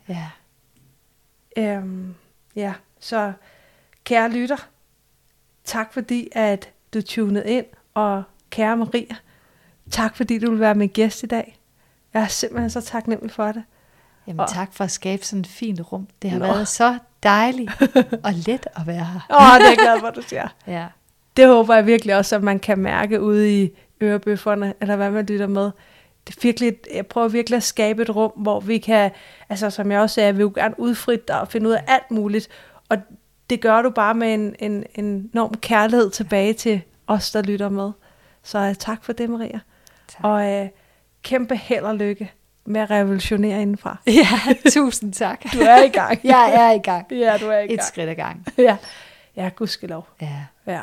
Ja. Så kære lytter, tak fordi, at du tunede ind, og kære Maria, tak fordi du vil være min gæst i dag. Jeg er simpelthen så taknemmelig for det. Jamen tak for at skabe sådan et fint rum. Det har været så dejligt og let at være her. Det er jeg glad for, du siger. Ja. Det håber jeg virkelig også, at man kan mærke ude i ørebøfferne, eller hvad man lytter med. Det er virkelig, jeg prøver virkelig at skabe et rum, hvor vi kan, som jeg også sagde, jeg vil jo gerne udfritte dig og finde ud af alt muligt. Og det gør du bare med en enorm kærlighed tilbage til os, der lytter med. Så tak for det, Maria. Tak. Og kæmpe held og lykke med at revolutionere indenfra. Ja, tusind tak. Du er i gang. Jeg er i gang. Ja, du er i gang. Et skridt ad gang. Ja, gudskelov. Ja.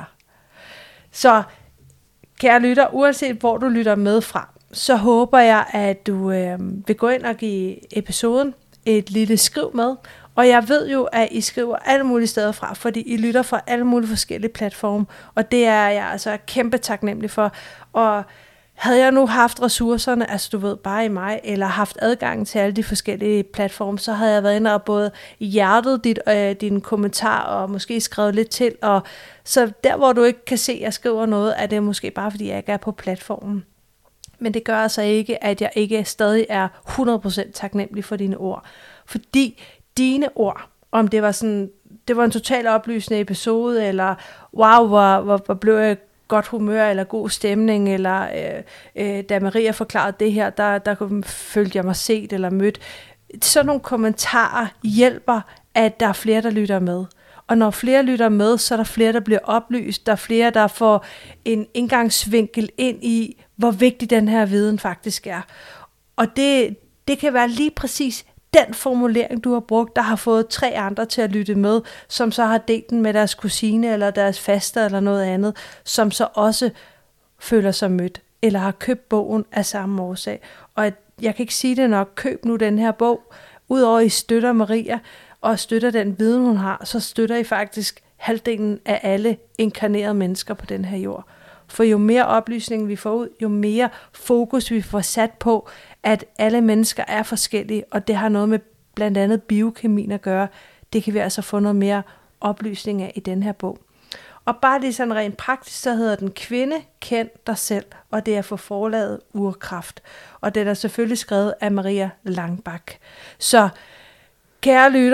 Så kære lytter, uanset hvor du lytter med fra, så håber jeg, at du vil gå ind og give episoden et lille skriv med. Og jeg ved jo, at I skriver alle mulige steder fra, fordi I lytter fra alle mulige forskellige platforme. Og det er jeg altså kæmpe taknemmelig for. Og havde jeg nu haft ressourcerne, du ved, bare i mig, eller haft adgang til alle de forskellige platforme, så havde jeg været inde og både hjertet dine kommentarer, og måske skrevet lidt til. Og så der, hvor du ikke kan se, at jeg skriver noget, er det måske bare, fordi jeg ikke er på platformen. Men det gør altså ikke, at jeg ikke stadig er 100% taknemmelig for dine ord. Fordi dine ord, om det var sådan, det var en total oplysende episode, eller wow, hvor blev jeg godt humør, eller god stemning, eller da Maria forklarede det her, der følte jeg mig set eller mødt. Sådan nogle kommentarer hjælper, at der er flere, der lytter med. Og når flere lytter med, så er der flere, der bliver oplyst. Der er flere, der får en indgangsvinkel ind i, hvor vigtig den her viden faktisk er. Og det kan være lige præcis den formulering, du har brugt, der har fået 3 andre til at lytte med, som så har delt den med deres kusine, eller deres faster, eller noget andet, som så også føler sig mødt, eller har købt bogen af samme årsag. Og jeg kan ikke sige det nok, køb nu den her bog. Udover at I støtter Maria, og støtter den viden, hun har, så støtter I faktisk halvdelen af alle inkarnerede mennesker på den her jord. For jo mere oplysning vi får ud, jo mere fokus vi får sat på, at alle mennesker er forskellige, og det har noget med blandt andet biokemien at gøre. Det kan vi altså få noget mere oplysning af i den her bog. Og bare lige sådan rent praktisk, så hedder den Kvinde, kend dig selv, og det er for forlaget Urkraft. Og det er selvfølgelig skrevet af Maria Langbak. Så kære lytter,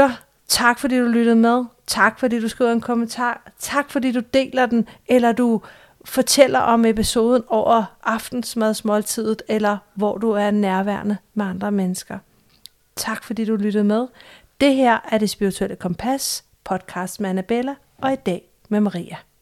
Tak fordi du lyttede med. Tak fordi du skriver en kommentar. Tak fordi du deler den, eller du fortæller om episoden over aftensmadsmåltidet, eller hvor du er nærværende med andre mennesker. Tak fordi du lyttede med. Det her er Det Spirituelle Kompas, podcast med Annabella, og i dag med Maria.